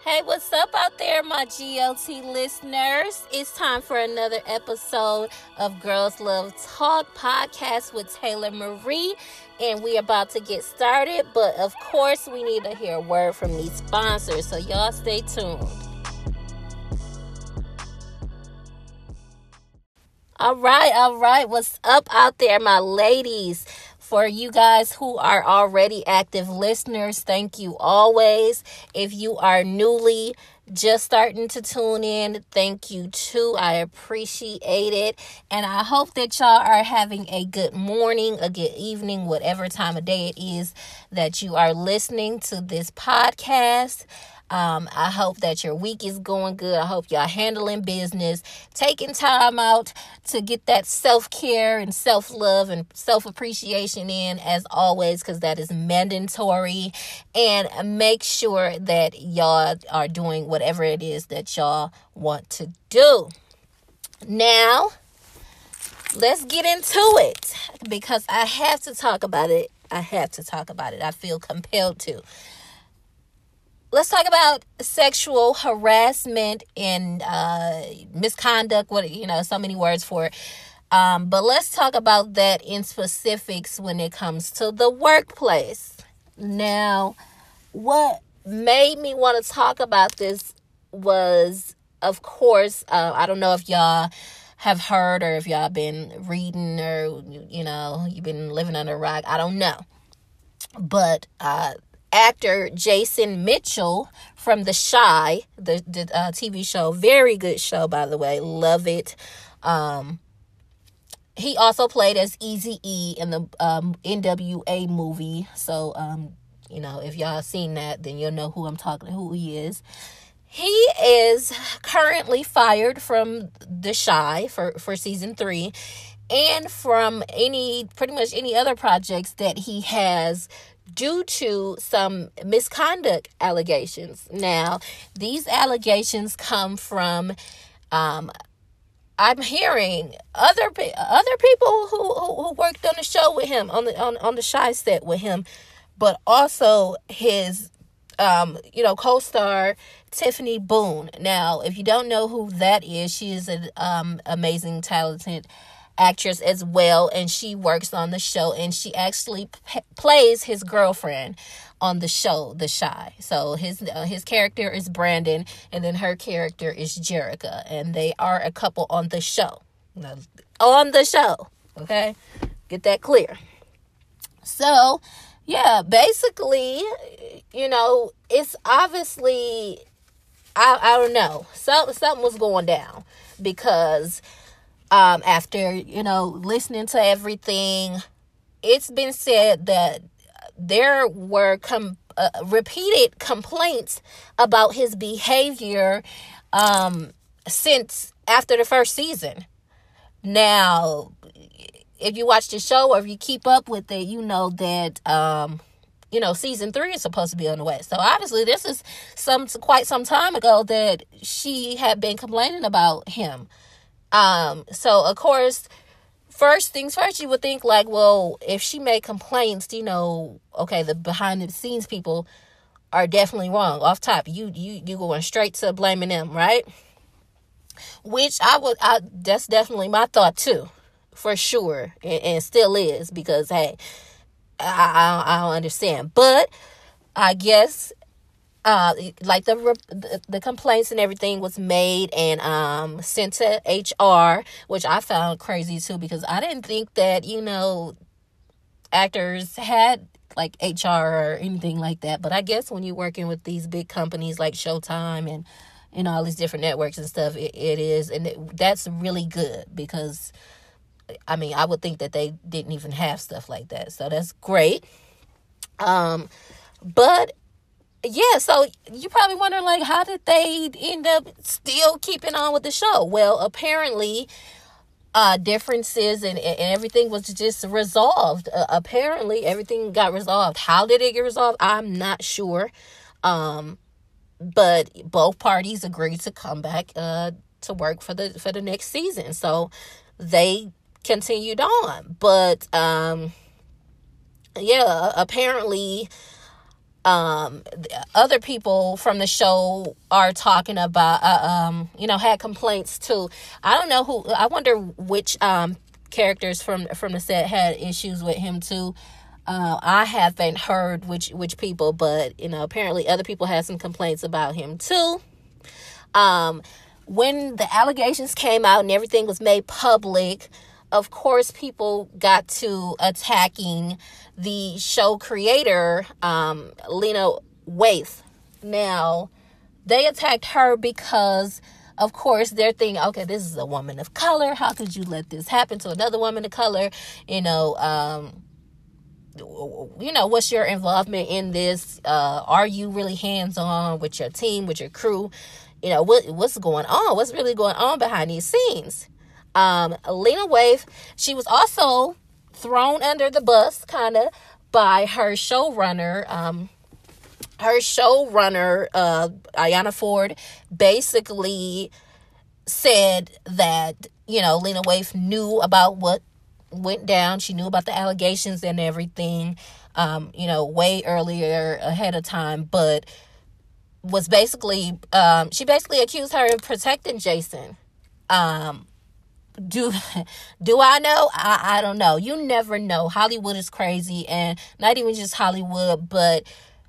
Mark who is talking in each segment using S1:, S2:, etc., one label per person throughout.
S1: Hey, what's up out there, my GLT listeners? It's time for another episode of Girls Love Talk podcast with Taylor Marie, and we're about to get started. But of course, we need to hear a word from these sponsors, so y'all stay tuned. All right. What's up out there, my ladies? For you guys who are already active listeners, thank you always. If you are newly just starting to tune in, thank you too. I appreciate it. And I hope that y'all are having a good morning, a good evening, whatever time of day it is that you are listening to this podcast. I hope that your week is going good. I hope y'all handling business, taking time out to get that self-care and self-love and self-appreciation in, as always, because that is mandatory. And make sure that y'all are doing whatever it is that y'all want to do. Now, let's get into it because I have to talk about it. I feel compelled to. Let's talk about sexual harassment and misconduct. So many words for it. But let's talk about that in specifics when it comes to the workplace. Now, what made me want to talk about this was, of course, I don't know if y'all have heard or if y'all been reading or, you've been living under a rock. I don't know. But actor Jason Mitchell from The Chi, the TV show, very good show, by the way, love it. He also played as Eazy-E in the NWA movie. So, if y'all seen that, then you'll know who he is. He is currently fired from The Chi for season 3 and from pretty much any other projects that he has due to some misconduct allegations. Now, these allegations come from, I'm hearing other people who worked on the show with him, on the Chi set with him, but also his, co-star Tiffany Boone. Now, if you don't know who that is, she is an amazing, talented actress as well, and she works on the show, and she actually plays his girlfriend on the show, The Chi. So his character is Brandon, and then her character is Jerica, and they are a couple on the show. Okay, get that clear. So, yeah, basically, it's obviously, I don't know, something was going down because after, listening to everything, it's been said that there were repeated complaints about his behavior since after the first season. Now, if you watch the show or if you keep up with it, you know that, season 3 is supposed to be on the way. So obviously this is quite some time ago that she had been complaining about him. So of course, first things first, you would think like, well, if she made complaints, okay, the behind the scenes people are definitely wrong. Off top, you going straight to blaming them, right? Which that's definitely my thought too, for sure, and still is, because hey, I don't understand, but I guess like the complaints and everything was made and sent to HR, which I found crazy too, because I didn't think that actors had like HR or anything like that. But I guess when you're working with these big companies like Showtime and all these different networks and stuff, it is, and that's really good, because I mean, I would think that they didn't even have stuff like that, so that's great. But yeah, so you probably wonder, like, how did they end up still keeping on with the show? Well, apparently, differences and everything was just resolved. Apparently, everything got resolved. How did it get resolved? I'm not sure. But both parties agreed to come back to work for the next season. So they continued on. But yeah, apparently Other people from the show are talking about, had complaints too. I don't know who. I wonder which characters from the set had issues with him too. I haven't heard which people, but apparently other people had some complaints about him too. When the allegations came out and everything was made public, of course, people got to attacking the show creator, Lena Waithe. Now, they attacked her because, of course, they're thinking, okay, this is a woman of color. How could you let this happen to another woman of color? What's your involvement in this? Are you really hands-on with your team, with your crew? What's going on? What's really going on behind these scenes? Lena Waithe, she was also thrown under the bus, kind of, by her showrunner. Ayanna Ford, basically said that, Lena Waithe knew about what went down. She knew about the allegations and everything, way earlier, ahead of time, but was basically, she basically accused her of protecting Jason. Do I know? I don't know. You never know. Hollywood is crazy, and not even just Hollywood, but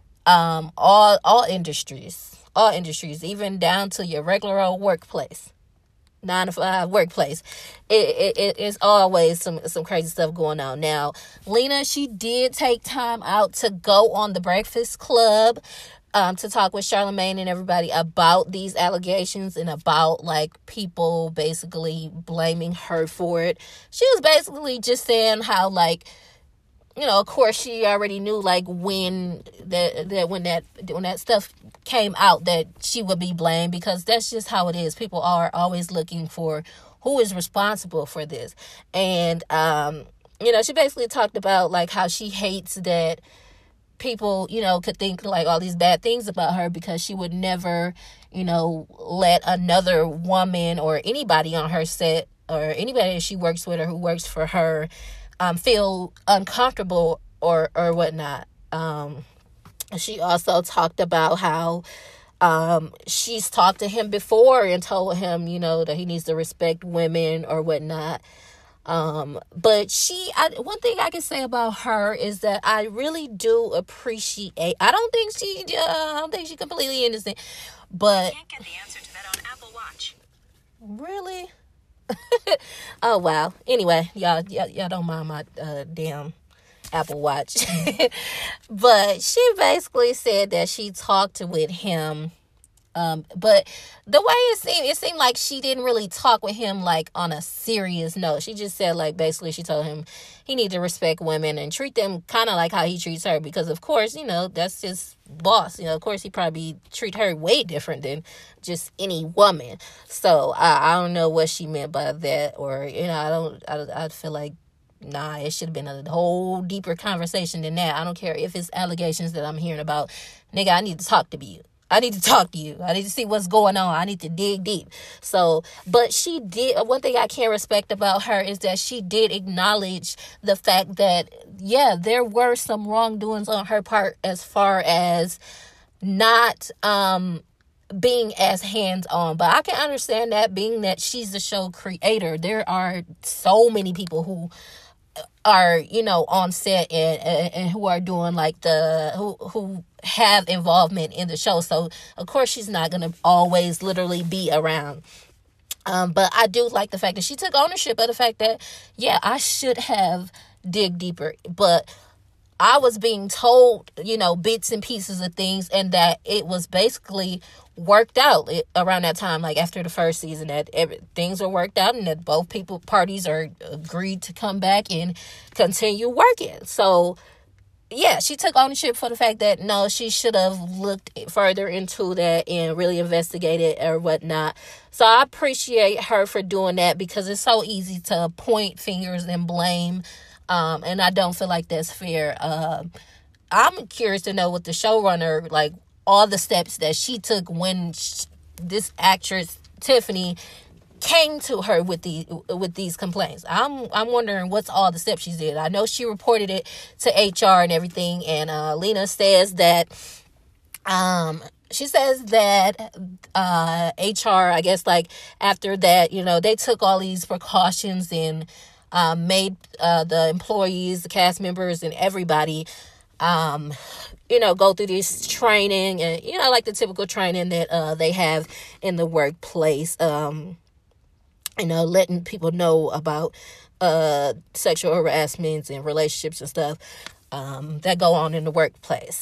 S1: all industries, even down to your regular old workplace, 9-to-5 workplace. It is always some crazy stuff going on. Now, Lena, she did take time out to go on The Breakfast Club, to talk with Charlamagne and everybody about these allegations and about, people basically blaming her for it. She was basically just saying how, of course she already knew, when that stuff came out that she would be blamed, because that's just how it is. People are always looking for who is responsible for this. And, she basically talked about, how she hates that people, could think all these bad things about her, because she would never, let another woman or anybody on her set or anybody that she works with or who works for her feel uncomfortable or whatnot. She also talked about how she's talked to him before and told him, that he needs to respect women or whatnot. But one thing I can say about her is that I really do appreciate, I don't think she completely innocent, but
S2: can't get the answer to that on Apple Watch.
S1: Really? Oh, wow. Anyway, y'all don't mind my, damn Apple Watch. But she basically said that she talked with him. But the way it seemed like she didn't really talk with him on a serious note. She just said basically she told him he needs to respect women and treat them kind of like how he treats her, because of course, that's his boss. Of course he probably treat her way different than just any woman. So I don't know what she meant by that, or I feel like, nah, it should have been a whole deeper conversation than that. I don't care if it's allegations that I'm hearing about. Nigga, I need to talk to you. I need to talk to you. I need to see what's going on. I need to dig deep. So, but she did, one thing I can respect about her is that she did acknowledge the fact that, yeah, there were some wrongdoings on her part as far as not being as hands-on. But I can understand that, being that she's the show creator. There are so many people who are, on set and who are doing who have involvement in the show. So of course she's not going to always literally be around. But I do like the fact that she took ownership of the fact that, yeah, I should have dig deeper, but I was being told, bits and pieces of things, and that it was basically worked out around that time, after the first season, that things were worked out and that both parties are agreed to come back and continue working. So, yeah, she took ownership for the fact that, no, she should have looked further into that and really investigated or whatnot. So I appreciate her for doing that, because it's so easy to point fingers and blame. And I don't feel like that's fair. I'm curious to know what the showrunner, all the steps that she took when this actress, Tiffany, came to her with these complaints. I'm wondering what's all the steps she did. I know she reported it to HR and everything, and Lena says that HR, I guess, like, after that, they took all these precautions and made the employees, the cast members, and everybody go through this training, and like the typical training that they have in the workplace, letting people know about sexual harassment and relationships and stuff that go on in the workplace.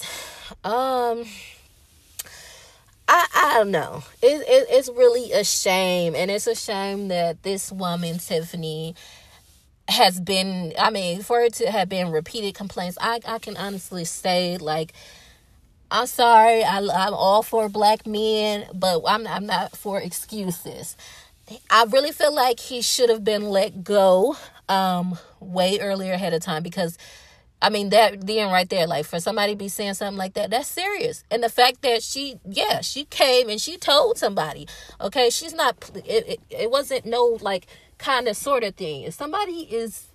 S1: I don't know. It's really a shame, and it's a shame that this woman, Tiffany, has been, for it to have been repeated complaints. I can honestly say, like, I'm sorry, I'm all for black men, but I'm not for excuses. I really feel like he should have been let go way earlier ahead of time, because that then right there, like, for somebody to be saying something like that, that's serious. And the fact that she came and she told somebody, okay, she's not, it wasn't no, like, kind of sort of thing. If somebody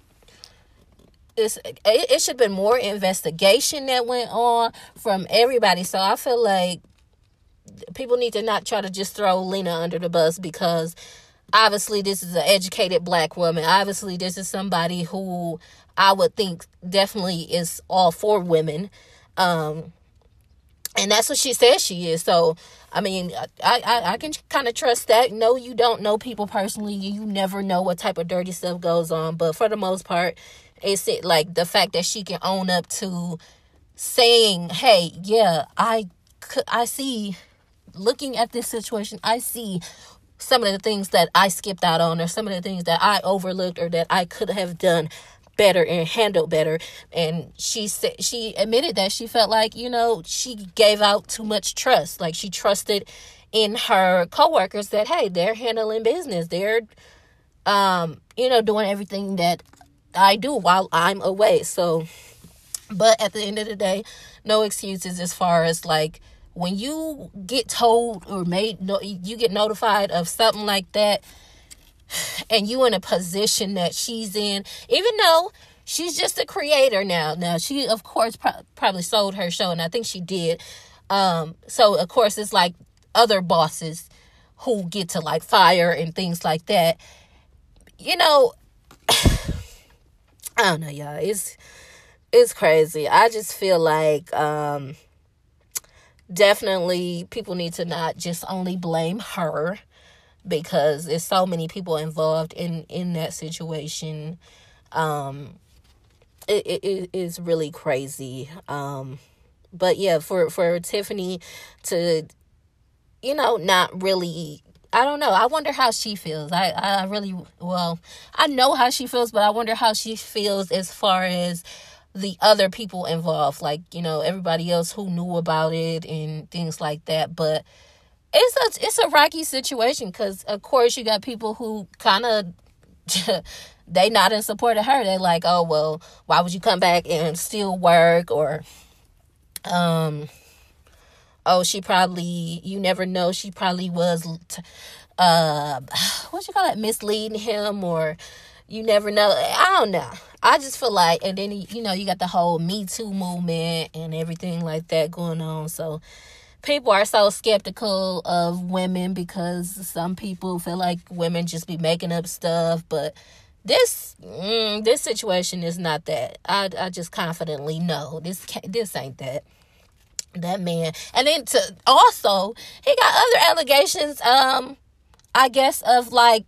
S1: it should have been more investigation that went on from everybody. So I feel like people need to not try to just throw Lena under the bus, because obviously this is an educated black woman. Obviously this is somebody who I would think definitely is all for women. And that's what she says she is. So, I can kind of trust that. No, you don't know people personally. You never know what type of dirty stuff goes on. But for the most part, it's like the fact that she can own up to saying, hey, yeah, I see, looking at this situation, I see some of the things that I skipped out on, or some of the things that I overlooked, or that I could have done better and handled better. And she admitted that she felt like, she gave out too much trust. Like, she trusted in her coworkers that, hey, they're handling business. They're, doing everything that I do while I'm away. So, but at the end of the day, no excuses as far as, like, when you get told or you get notified of something like that, and you in a position that she's in, even though she's just a creator now. Now, she, of course, probably sold her show, and I think she did. So, of course, it's like other bosses who get to, like, fire and things like that. I don't know, y'all. It's crazy. I just feel like definitely people need to not just only blame her, because there's so many people involved in that situation. It is really crazy. But yeah, for Tiffany to, not really, I don't know. I wonder how she feels. I know how she feels, but I wonder how she feels as far as the other people involved, like, everybody else who knew about it and things like that. But it's a rocky situation, because of course you got people who kind of they not in support of her. They're like, oh, well, why would you come back and still work? Or she probably, you never know, she probably was misleading him, or you never know. I don't know. I just feel like, and then you got the whole Me Too movement and everything like that going on. So people are so skeptical of women, because some people feel like women just be making up stuff. But this situation is not that. I just confidently know this ain't that man. And then also, he got other allegations, I guess, of, like,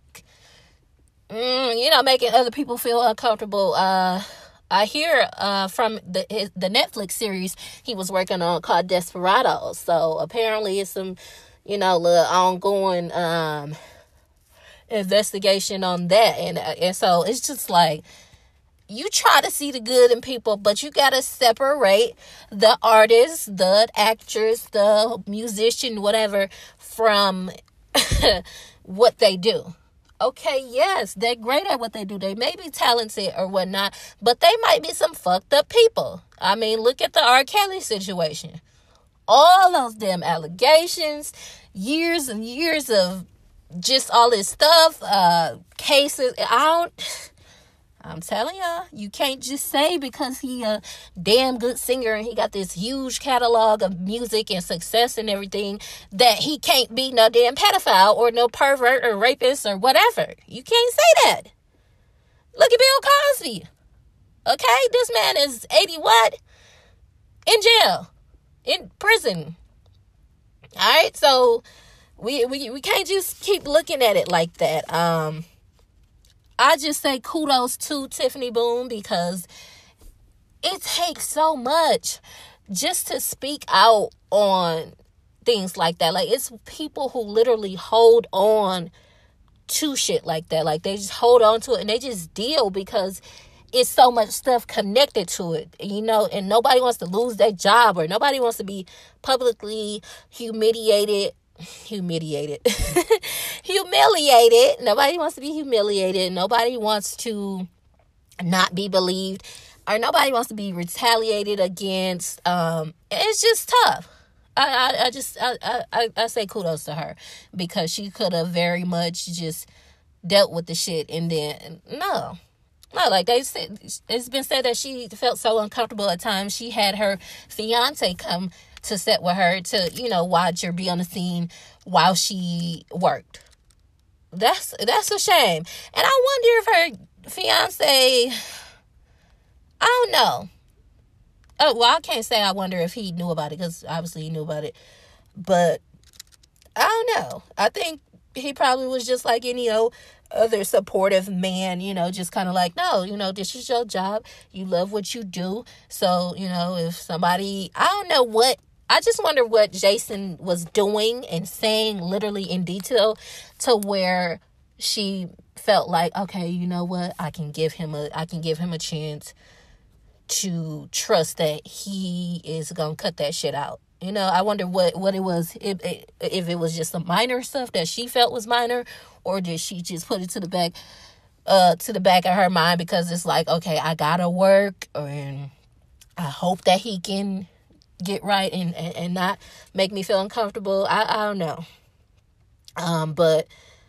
S1: making other people feel uncomfortable. I hear from the Netflix series he was working on called Desperados. So apparently it's some, little ongoing investigation on that. And so it's just like, you try to see the good in people, but you got to separate the artist, the actress, the musician, whatever, from what they do. Okay, yes, they're great at what they do. They may be talented or whatnot, but they might be some fucked up people. Look at the R. Kelly situation. All those damn allegations, years and years of just all this stuff, cases. I'm telling y'all, you can't just say because he a damn good singer and he got this huge catalog of music and success and everything that he can't be no damn pedophile or no pervert or rapist or whatever. You can't say that. Look at Bill Cosby. Okay, this man is 80 what? In jail. In prison. Alright, so we can't just keep looking at it like that. I just say kudos to Tiffany Boone because it takes so much just to speak out on things like that. Like, it's people who literally hold on to shit like that. Like, they just hold on to it and they just deal because it's so much stuff connected to it, and nobody wants to lose their job or nobody wants to be publicly humiliated. Nobody wants to be humiliated. Nobody wants to not be believed, or nobody wants to be retaliated against. It's just tough. I say kudos to her because she could have very much just dealt with the shit and then no, like they said, it's been said that she felt so uncomfortable at times. She had her fiance come to set with her to, watch her be on the scene while she worked. That's a shame. And I wonder if her fiance, I don't know. Oh, well, I can't say I wonder if he knew about it because obviously he knew about it. But I don't know. I think he probably was just like any other supportive man, just kind of like, no, this is your job. You love what you do. So, if somebody, I don't know what, I just wonder what Jason was doing and saying literally in detail to where she felt like, okay, you know what? I can give him a chance to trust that he is going to cut that shit out. I wonder what it was, if it was just some minor stuff that she felt was minor, or did she just put it to the back of her mind because it's like, okay, I gotta work and I hope that he can get right and not make me feel uncomfortable. I don't know. But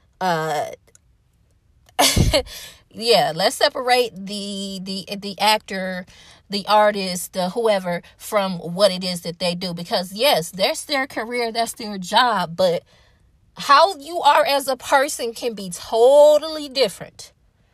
S1: yeah, let's separate the actor, the artist, the whoever from what it is that they do, because yes, that's their career, that's their job, but how you are as a person can be totally different.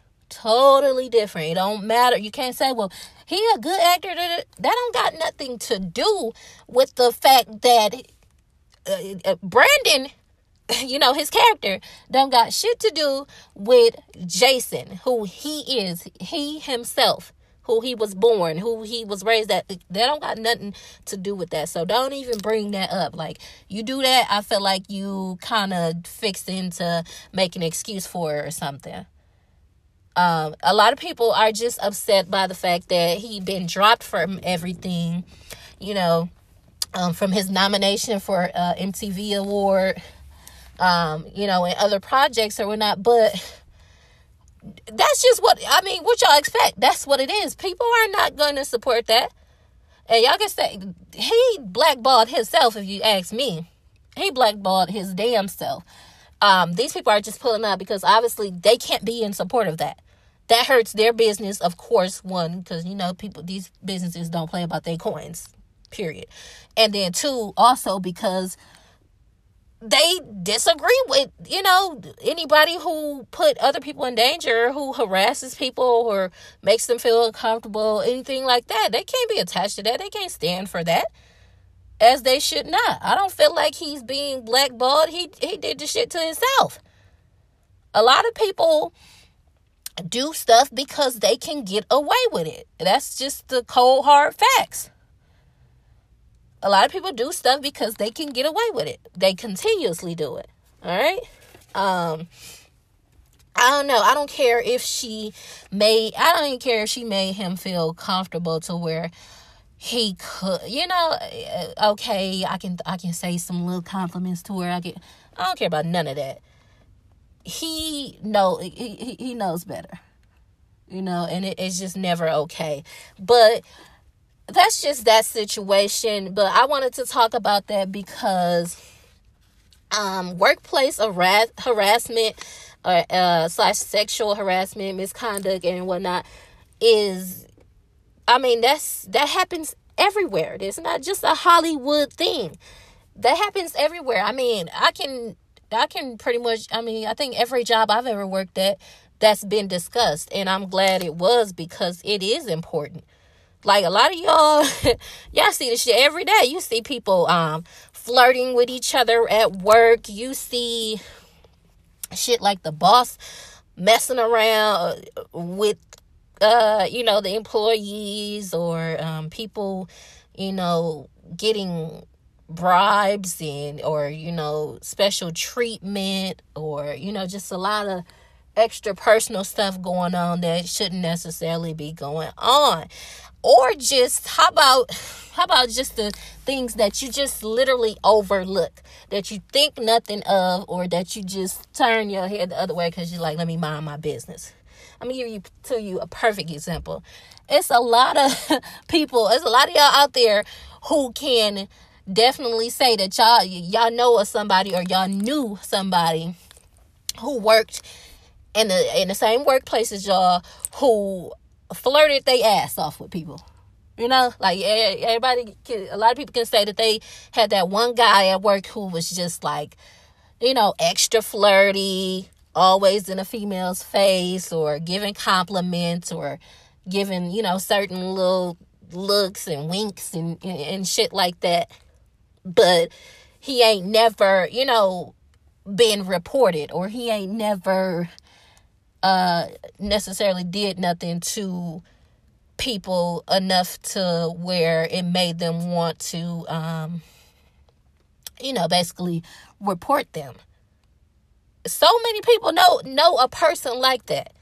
S1: It don't matter. You can't say, well, he a good actor. That don't got nothing to do with the fact that Brandon, his character don't got shit to do with Jason, who he is, he himself, who he was born, who he was raised at. That don't got nothing to do with that. So don't even bring that up. Like, you do that, I feel like you kind of fix into make an excuse for it or something. A lot of people are just upset by the fact that he been dropped from everything, from his nomination for MTV Award, and other projects or whatnot. But that's just what y'all expect. That's what it is. People are not going to support that. And y'all can say, he blackballed himself, if you ask me. He blackballed his damn self. These people are just pulling out because obviously they can't be in support of that. That hurts their business, of course, one, because, these businesses don't play about their coins, period. And then two, also because they disagree with, anybody who put other people in danger, who harasses people or makes them feel uncomfortable, anything like that. They can't be attached to that. They can't stand for that, as they should not. I don't feel like he's being blackballed. He did the shit to himself. A lot of people do stuff because they can get away with it. That's just the cold hard facts. A lot of people do stuff because they can get away with it. They continuously do it. All right. I don't know. I don't care if she made him feel comfortable to where he could, okay, I can say some little compliments to where I don't care about none of that. He knows better, and it's just never okay. But that's just that situation. But I wanted to talk about that because Workplace harassment slash sexual harassment, misconduct, and whatnot is, I mean, that happens everywhere. It's not just a Hollywood thing. That happens everywhere. I mean, I can pretty much, I mean, I think every job I've ever worked at, that's been discussed, and I'm glad it was, because it is important. Like, a lot of y'all, y'all see this shit every day. You see people flirting with each other at work. You see shit like the boss messing around with, the employees, or people, getting bribes or special treatment, or just a lot of extra personal stuff going on that shouldn't necessarily be going on. Or just how about just the things that you just literally overlook, that you think nothing of, or that you just turn your head the other way because you're like, let me mind my business. I'm gonna give you a perfect example. It's a lot of people, there's a lot of y'all out there who can definitely say that y'all know of somebody, or y'all knew somebody who worked in the same workplace as y'all, who flirted their ass off with people. Like, everybody a lot of people can say that they had that one guy at work who was just like, extra flirty, always in a female's face, or giving compliments, or giving, certain little looks and winks and shit like that. But he ain't never, been reported, or he ain't never necessarily did nothing to people enough to where it made them want to basically report them. So many people know a person like that,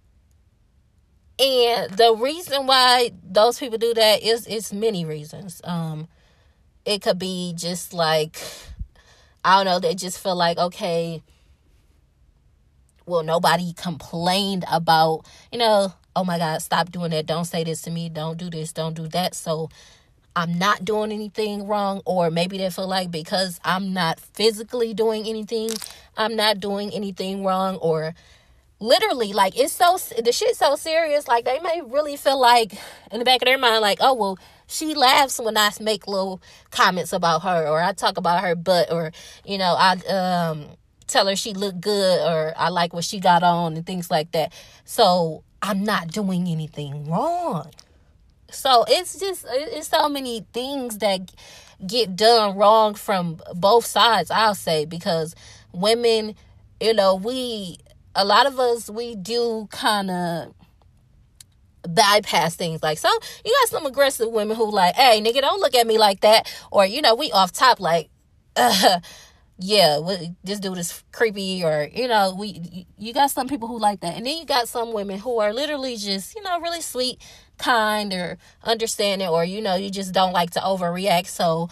S1: and the reason why those people do that is many reasons. It could be just like, I don't know, they just feel like, okay, well, nobody complained about, oh my God, stop doing that. Don't say this to me. Don't do this. Don't do that. So I'm not doing anything wrong. Or maybe they feel like, because I'm not physically doing anything, I'm not doing anything wrong. Or literally, like, the shit's so serious. Like, they may really feel like in the back of their mind, like, oh, well, she laughs when I make little comments about her, or I talk about her butt, or, I tell her she looked good, or I like what she got on, and things like that. So I'm not doing anything wrong. So it's so many things that get done wrong from both sides, I'll say, because women, a lot of us, we do kind of bypass things. Like, so you got some aggressive women who like, hey, nigga, don't look at me like that. Or, we off top like, yeah, this dude is creepy, or, you got some people who like that. And then you got some women who are literally just, really sweet, kind, or understanding, or, you just don't like to overreact. So,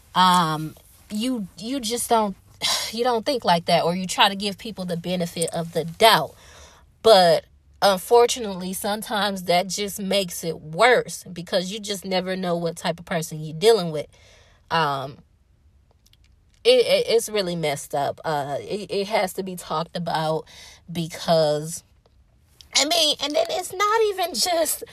S1: you just don't think like that, or you try to give people the benefit of the doubt. But unfortunately, sometimes that just makes it worse, because you just never know what type of person you're dealing with. It's really messed up. It has to be talked about, because, I mean, and then it's not even just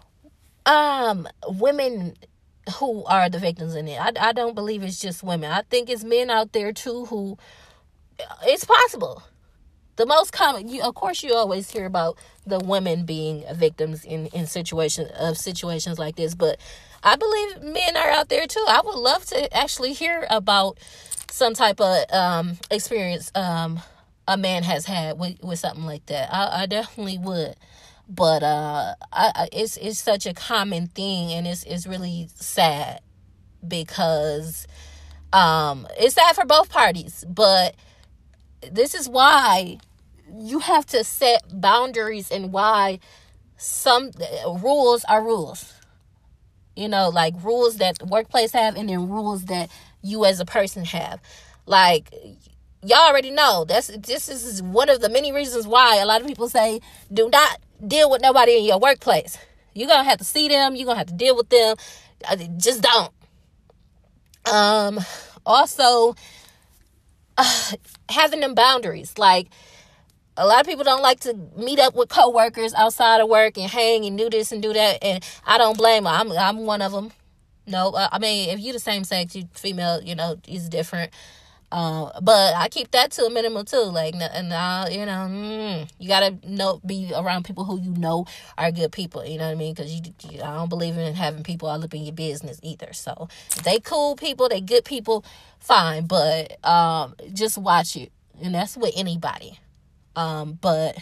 S1: women who are the victims in it. I don't believe it's just women. I think it's men out there too who, it's possible. The most common, of course, you always hear about the women being victims in situations like this, but I believe men are out there too. I would love to actually hear about some type of experience a man has had with something like that. I definitely would. But it's such a common thing, and it's really sad, because it's sad for both parties. But this is why you have to set boundaries, and why some rules are rules. Like rules that the workplace have, and then rules that you as a person have. Like, y'all already know this is one of the many reasons why a lot of people say, do not deal with nobody in your workplace. You're gonna have to see them, you're gonna have to deal with them. Just don't. Also, having them boundaries. Like, a lot of people don't like to meet up with coworkers outside of work and hang and do this and do that, and I don't blame them. I'm one of them. No, I mean, if you the same sex, you female, is different. But I keep that to a minimum too. Like, you gotta be around people who you know are good people. You know what I mean? Because I don't believe in having people all up in your business either. So if they cool people, they good people, fine. But just watch it, and that's with anybody. But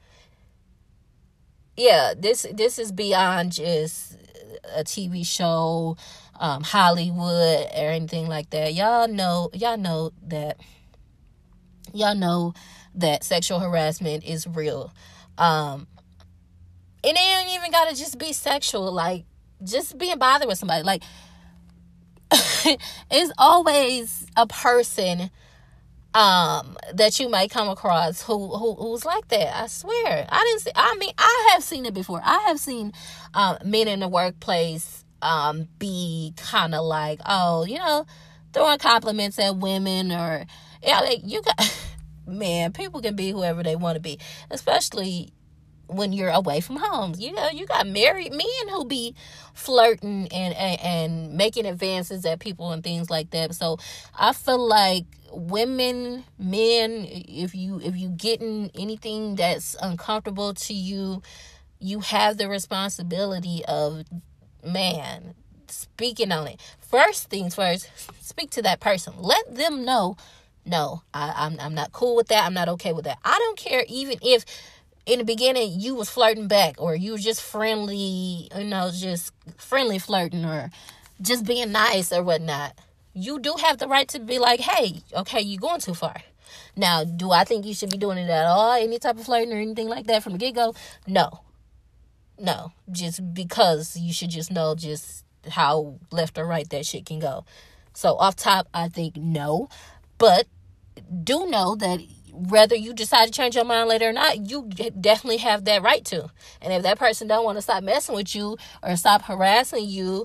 S1: yeah, this is beyond just a TV show, Hollywood or anything like that. Y'all know that sexual harassment is real. And it ain't even gotta just be sexual, like just being bothered with somebody. Like, it's always a person that you might come across who's like that. I swear. I have seen it before. I have seen men in the workplace be kind of like, throwing compliments at women, or like, you got man, people can be whoever they want to be, especially when you're away from home. You got married men who be flirting and making advances at people and things like that. So I feel like women, men, if you getting anything that's uncomfortable to you, you have the responsibility of, man, speaking on it. First things first, speak to that person. Let them know, no, I'm not cool with that. I'm not okay with that. I don't care even if in the beginning you was flirting back, or you was just friendly, just friendly flirting, or just being nice or whatnot. You do have the right to be like, hey, okay, you going too far. Now, do I think you should be doing it at all? Any type of flirting or anything like that from the get-go? No, just because you should just know just how left or right that shit can go. So off top, I think no, but do know that whether you decide to change your mind later or not, you definitely have that right to. And if that person don't want to stop messing with you or stop harassing you,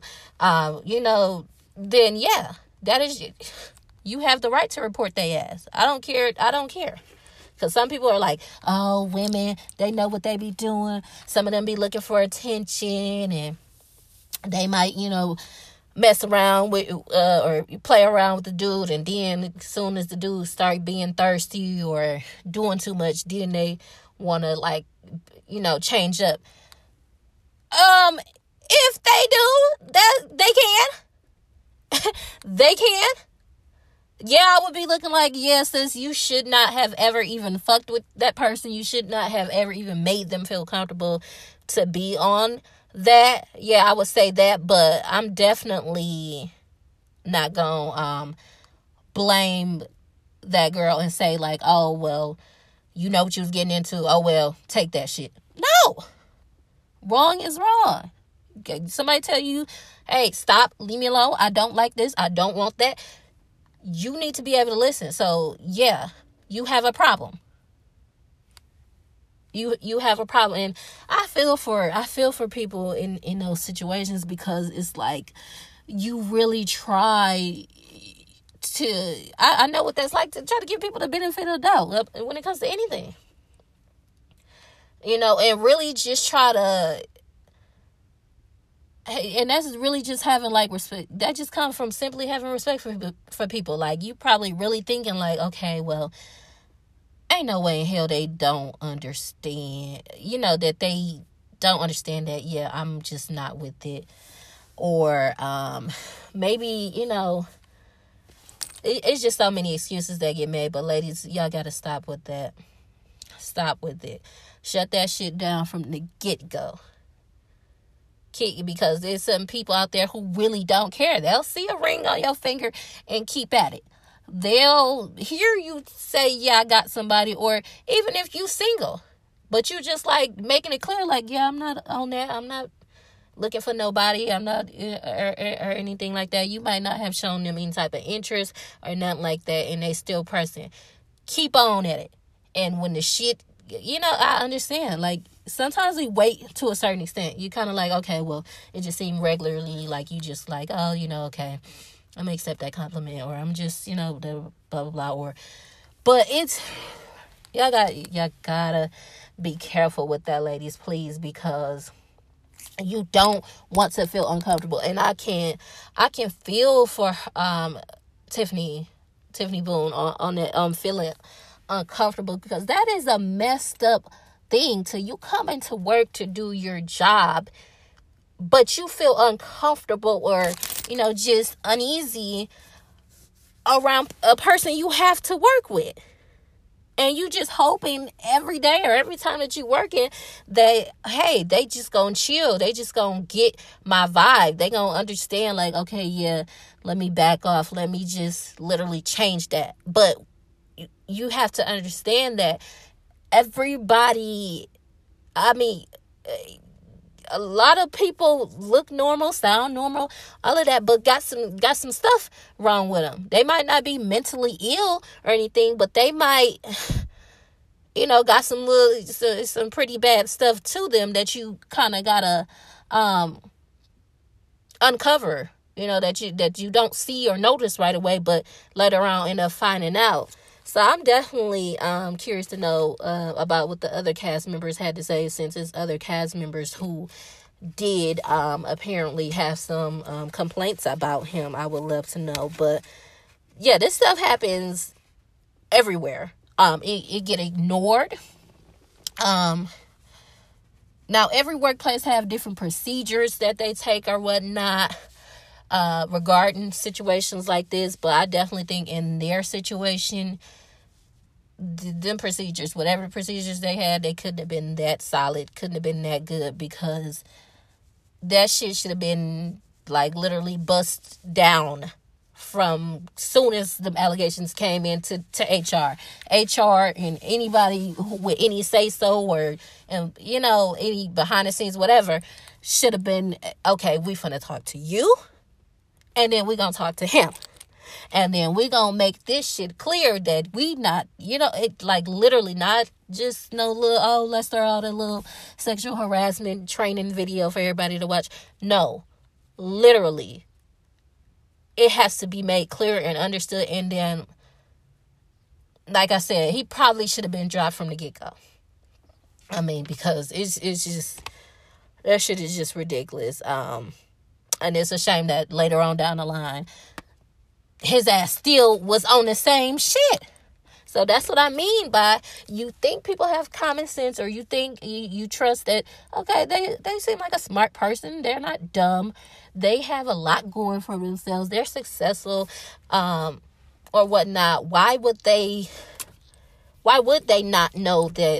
S1: then yeah, that is, you have the right to report their ass. I don't care. Because some people are like, oh, women, they know what they be doing. Some of them be looking for attention, and they might, mess around with or play around with the dude, and then as soon as the dude start being thirsty or doing too much, then they want to change up. If they do that, they can. They can. Yeah, I would be looking like, sis, you should not have ever even fucked with that person. You should not have ever even made them feel comfortable to be on that. Yeah, I would say that, but I'm definitely not gonna blame that girl and say like, oh, well, you know what you was getting into. Oh, well, take that shit. No. Wrong is wrong. Somebody tell you, hey, stop, leave me alone. I don't like this. I don't want that. You need to be able to listen. So, yeah, you have a problem. You have a problem. And I feel for people in those situations, because it's like you really try to, I know what that's like, to try to give people the benefit of the doubt when it comes to anything. And really just try to, and that's really just having like respect. That just comes from simply having respect for people. Like, you probably really thinking like, okay, well, ain't no way in hell they don't understand, that they don't understand that, yeah, I'm just not with it. Or maybe, it's just so many excuses that get made. But ladies, y'all got to stop with that. Stop with it. Shut that shit down from the get-go. Because there's some people out there who really don't care. They'll see a ring on your finger and keep at it. They'll hear you say, yeah, I got somebody. Or even if you single, but you just like making it clear, like, yeah, I'm not on that. I'm not looking for nobody. I'm not or anything like that. You might not have shown them any type of interest or nothing like that, and they still pressing. Keep on at it. And when the shit, I understand. Like, sometimes we wait to a certain extent. You kind of like, okay, well, it just seemed regularly like you just like, oh, okay. I'm gonna accept that compliment, or I'm just, the blah blah blah, but it's y'all gotta be careful with that, ladies, please, because you don't want to feel uncomfortable. And I can feel for Tiffany Boone on that feeling uncomfortable, because that is a messed up thing. To you come into work to do your job, but you feel uncomfortable or just uneasy around a person you have to work with. And you just hoping every day or every time that you working that, hey, they just gonna chill. They just gonna get my vibe. They gonna understand, like, okay, yeah, let me back off. Let me just literally change that. But you have to understand that everybody, a lot of people look normal, sound normal, all of that, but got some stuff wrong with them. They might not be mentally ill or anything, but they might, got some pretty bad stuff to them that you kind of gotta uncover. That you don't see or notice right away, but later on end up finding out. So I'm definitely curious to know about what the other cast members had to say, since it's other cast members who did apparently have some complaints about him. I would love to know. But yeah, this stuff happens everywhere. It get ignored. Now every workplace have different procedures that they take or whatnot regarding situations like this, but I definitely think in their situation, them procedures, whatever procedures they had, they couldn't have been that solid, couldn't have been that good, because that shit should have been like literally bust down from soon as the allegations came into HR and anybody with any say so or any behind the scenes whatever should have been, okay, we finna talk to you, and then we gonna talk to him. And then we gonna make this shit clear that we not, it like literally not just no little, let's throw out a little sexual harassment training video for everybody to watch. No, literally, it has to be made clear and understood. And then, like I said, he probably should have been dropped from the get-go. Because it's just, that shit is just ridiculous. And it's a shame that later on down the line, his ass still was on the same shit. So that's what I mean by, you think people have common sense, or you think you trust that, okay, they seem like a smart person. They're not dumb. They have a lot going for themselves. They're successful, or whatnot. Why would they not know that,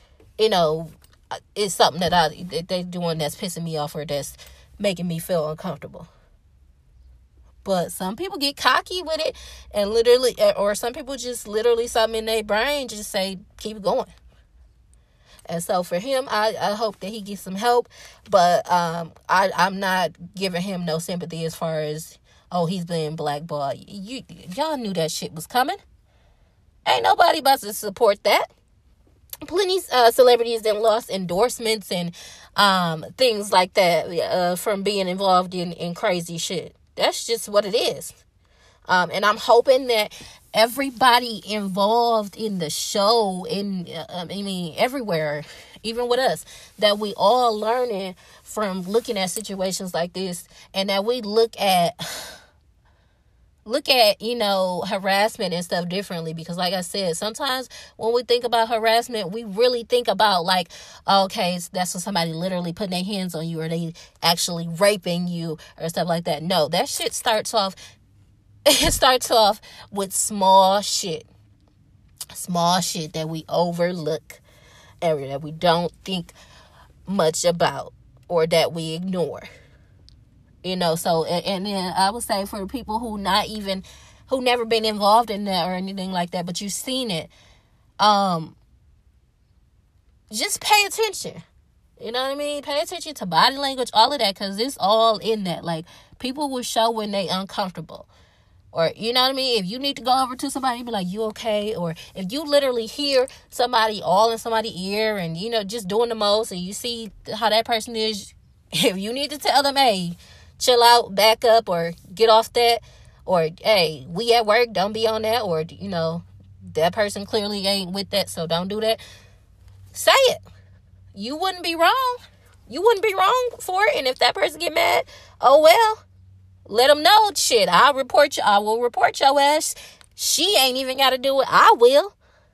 S1: it's something that they're doing that's pissing me off or that's making me feel uncomfortable? But some people get cocky with it and literally, or some people just literally something in their brain just say, keep going. And so for him, I hope that he gets some help. But I'm not giving him no sympathy as far as, he's being blackballed. Y'all knew that shit was coming. Ain't nobody about to support that. Plenty celebrities that lost endorsements and things like that from being involved in crazy shit. That's just what it is. And I'm hoping that everybody involved in the show, everywhere, even with us, that we all learning from looking at situations like this, and that we look at harassment and stuff differently. Because like I said, sometimes when we think about harassment, we really think about like, okay, that's when somebody literally putting their hands on you, or they actually raping you or stuff like that. No, that shit starts off with small shit that we overlook, area that we don't think much about, or that we ignore. So, and then I would say for the people who never been involved in that or anything like that, but you've seen it, just pay attention. You know what I mean? Pay attention to body language, all of that, because it's all in that. Like, people will show when they uncomfortable. Or, you know what I mean? If you need to go over to somebody and be like, you okay? Or if you literally hear somebody all in somebody's ear and, just doing the most, and you see how that person is, if you need to tell them, hey, chill out, back up, or get off that, or hey, we at work, don't be on that, or that person clearly ain't with that, so don't do that. Say it. You wouldn't be wrong. You wouldn't be wrong for it. And if that person get mad, oh well, let them know. Shit, I will report your ass. She ain't even got to do it. I will.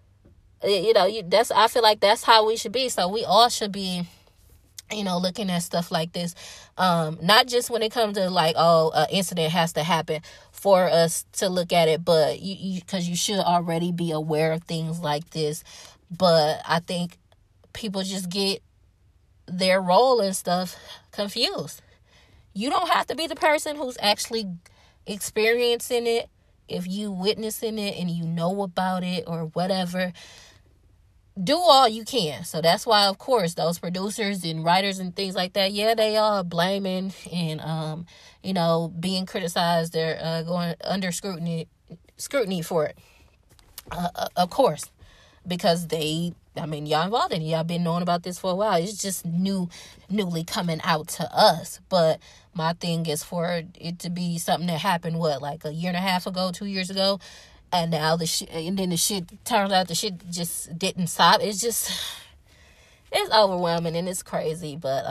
S1: I feel like that's how we should be. So we all should be, looking at stuff like this. Not just when it comes to like, an incident has to happen for us to look at it, but because you should already be aware of things like this. But I think people just get their role and stuff confused. You don't have to be the person who's actually experiencing it. If you witnessing it and you know about it or whatever, do all you can. So that's why, of course, those producers and writers and things like that, yeah, they are blaming and being criticized. They're going under scrutiny for it, of course, because y'all involved in it. Y'all been knowing about this for a while. It's just newly coming out to us. But my thing is for it to be something that happened, like a year and a half ago, 2 years ago, and now the shit turns out the shit just didn't stop. It's overwhelming and it's crazy. But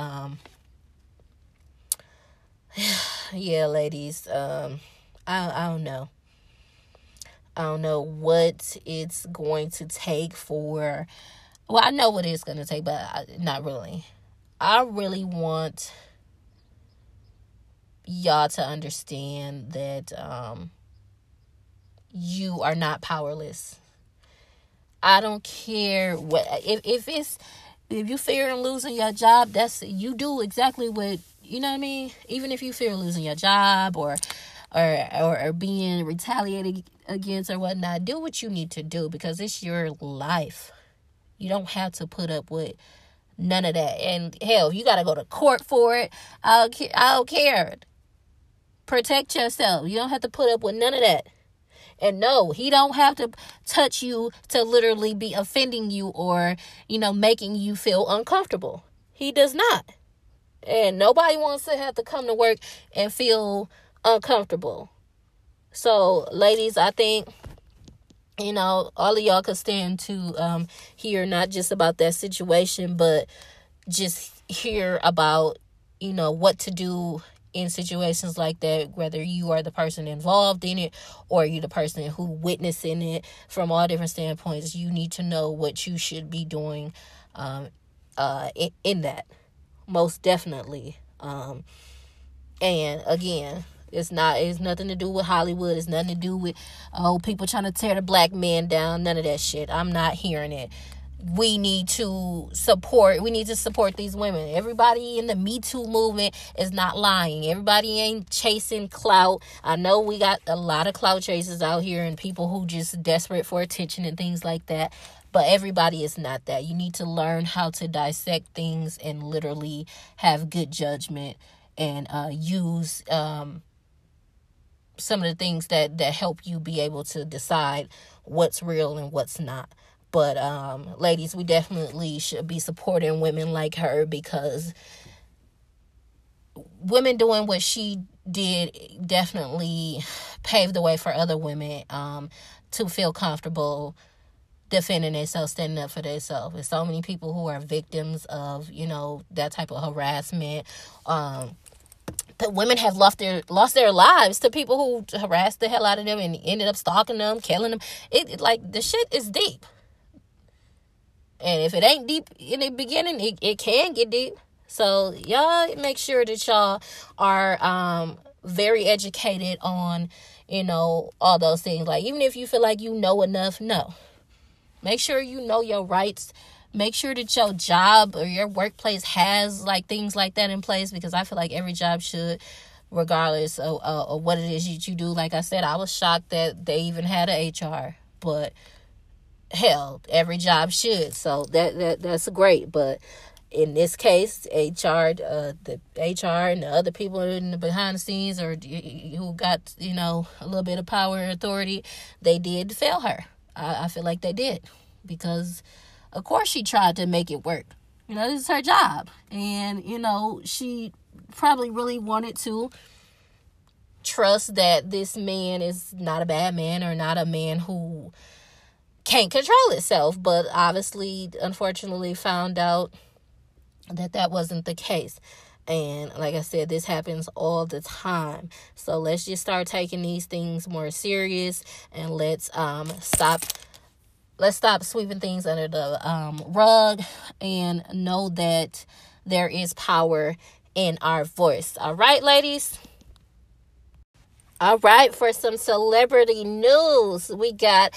S1: yeah, ladies, I don't know. I don't know what it's going to take for... Well, I know what it's going to take, but not really. I really want y'all to understand that you are not powerless. I don't care what... If you fear losing your job, you do exactly what... You know what I mean? Even if you fear losing your job or being retaliated against or whatnot, do what you need to do because it's your life. You don't have to put up with none of that. And hell, if you got to go to court for it, I don't care. Protect yourself. You don't have to put up with none of that. And no, he don't have to touch you to literally be offending you or, making you feel uncomfortable. He does not. And nobody wants to have to come to work and feel uncomfortable. So, ladies, I think, all of y'all could stand to hear not just about that situation, but just hear about, what to do in situations like that, whether you are the person involved in it or you the person who witnessing it from all different standpoints. You need to know what you should be doing in that, most definitely. And again, it's nothing to do with Hollywood. It's nothing to do with people trying to tear the black man down. None of that shit. I'm not hearing it. We need to support these women. Everybody in the Me Too movement is not lying. Everybody ain't chasing clout. I know we got a lot of clout chasers out here and people who just desperate for attention and things like that. But everybody is not that. You need to learn how to dissect things and literally have good judgment and use some of the things that help you be able to decide what's real and what's not. But ladies, we definitely should be supporting women like her because women doing what she did definitely paved the way for other women to feel comfortable defending themselves, standing up for themselves. There's so many people who are victims of, that type of harassment. But women have lost their lives to people who harassed the hell out of them and ended up stalking them, killing them. The shit is deep. And if it ain't deep in the beginning, it can get deep. So y'all make sure that y'all are very educated on, all those things. Like, even if you feel like you know enough, no. Make sure you know your rights. Make sure that your job or your workplace has, things like that in place. Because I feel like every job should, regardless of what it is that you do. Like I said, I was shocked that they even had an HR. But hell, every job should. So that's great. But in this case, the HR and the other people in the behind the scenes or who got, a little bit of power and authority, they did fail her. I feel like they did. Because, of course, she tried to make it work. This is her job. And, she probably really wanted to trust that this man is not a bad man or not a man who can't control itself. But obviously, unfortunately, found out that wasn't the case. And like I said, this happens all the time. So let's just start taking these things more serious, and let's stop sweeping things under the rug, and know that there is power in our voice. All right, ladies? All right, for some celebrity news, we got...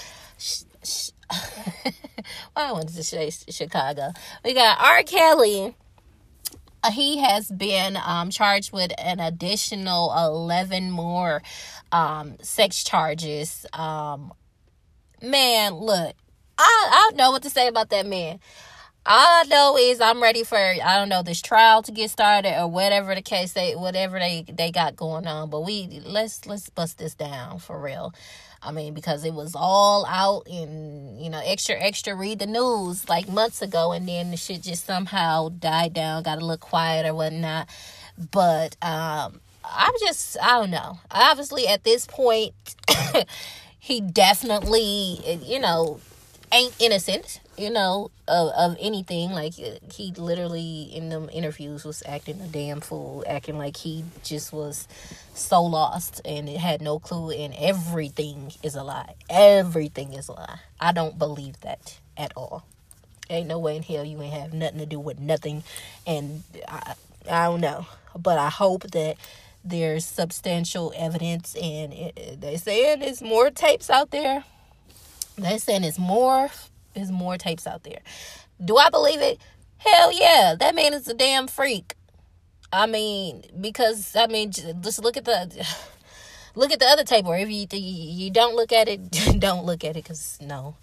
S1: I wanted to say Chicago. We got R. Kelly. He has been charged with an additional 11 more sex charges. Man, look, I don't know what to say about that man. All I know is I'm ready for, this trial to get started, or whatever the case, whatever they got going on. But let's bust this down for real. I mean, because it was all out in, extra read the news like months ago, and then the shit just somehow died down, got a little quiet or whatnot. But I don't know. Obviously, at this point, he definitely, ain't innocent, of anything. Like, he literally in them interviews was acting a damn fool, acting like he just was so lost and it had no clue, and everything is a lie. Everything is a lie. I don't believe that at all. Ain't no way in hell you ain't have nothing to do with nothing. And I don't know, but I hope that there's substantial evidence, and they saying there's more tapes out there. They saying there's more tapes out there. Do I believe it? Hell yeah. That man is a damn freak. I mean, because, just look at the other tape, or if you don't look at it, don't look at it, because no.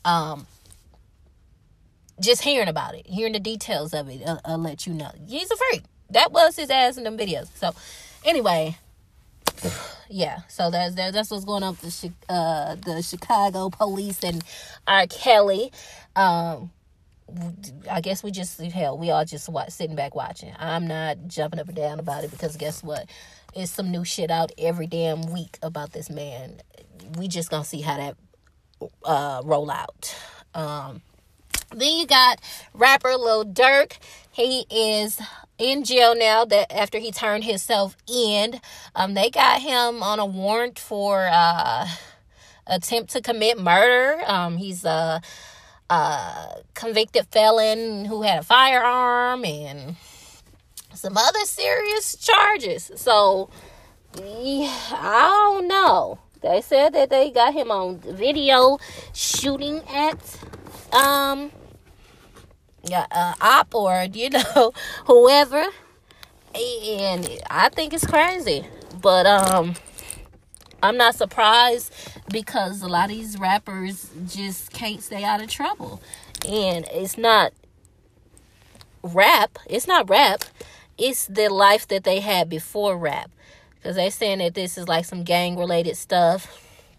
S1: Just hearing about it, hearing the details of it, I'll let you know. He's a freak. That was his ass in them videos. So, anyway, yeah, so that's what's going on with the Chicago police and R. Kelly. I guess we all just sitting back watching. I'm not jumping up and down about it, because guess what? It's some new shit out every damn week about this man. We just gonna see how that roll out. Then you got rapper Lil Durk. He is in jail now that after he turned himself in. They got him on a warrant for attempt to commit murder. He's a convicted felon who had a firearm and some other serious charges. So, yeah, I don't know. They said that they got him on video shooting at op or whoever, and I think it's crazy, but I'm not surprised, because a lot of these rappers just can't stay out of trouble. And it's not rap, it's the life that they had before rap, because they're saying that this is like some gang related stuff.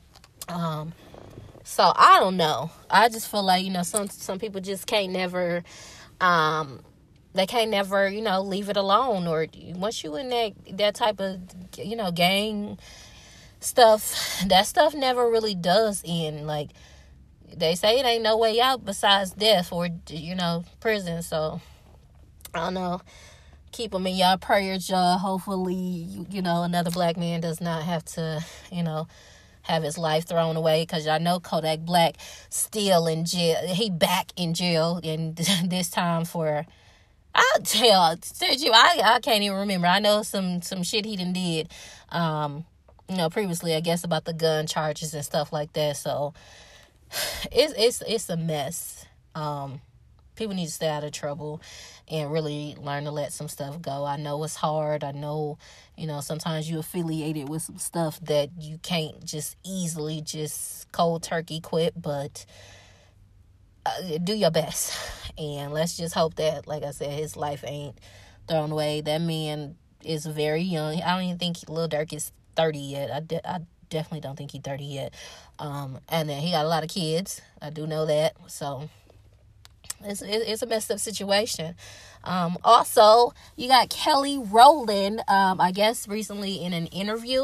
S1: So I don't know. I just feel like, some people just can't never, they can't never, leave it alone. Or once you in that type of, gang stuff, that stuff never really does end. Like, they say it ain't no way out besides death or, prison. So, I don't know. Keep them in y'all prayers, y'all. Hopefully, another black man does not have to, have his life thrown away, because I know Kodak Black still in jail. He back in jail, and this time for, I can't even remember. I know some shit he done did, previously, I guess, about the gun charges and stuff like that. So it's a mess. People need to stay out of trouble and really learn to let some stuff go. I know it's hard. I know, sometimes you affiliated with some stuff that you can't just easily just cold turkey quit, but do your best. And let's just hope that, like I said, his life ain't thrown away. That man is very young. I don't even think Lil Durk is 30 yet. I definitely don't think he's 30 yet. And then he got a lot of kids. I do know that. So it's a messed up situation. Also, you got Kelly Rowland, I guess recently in an interview,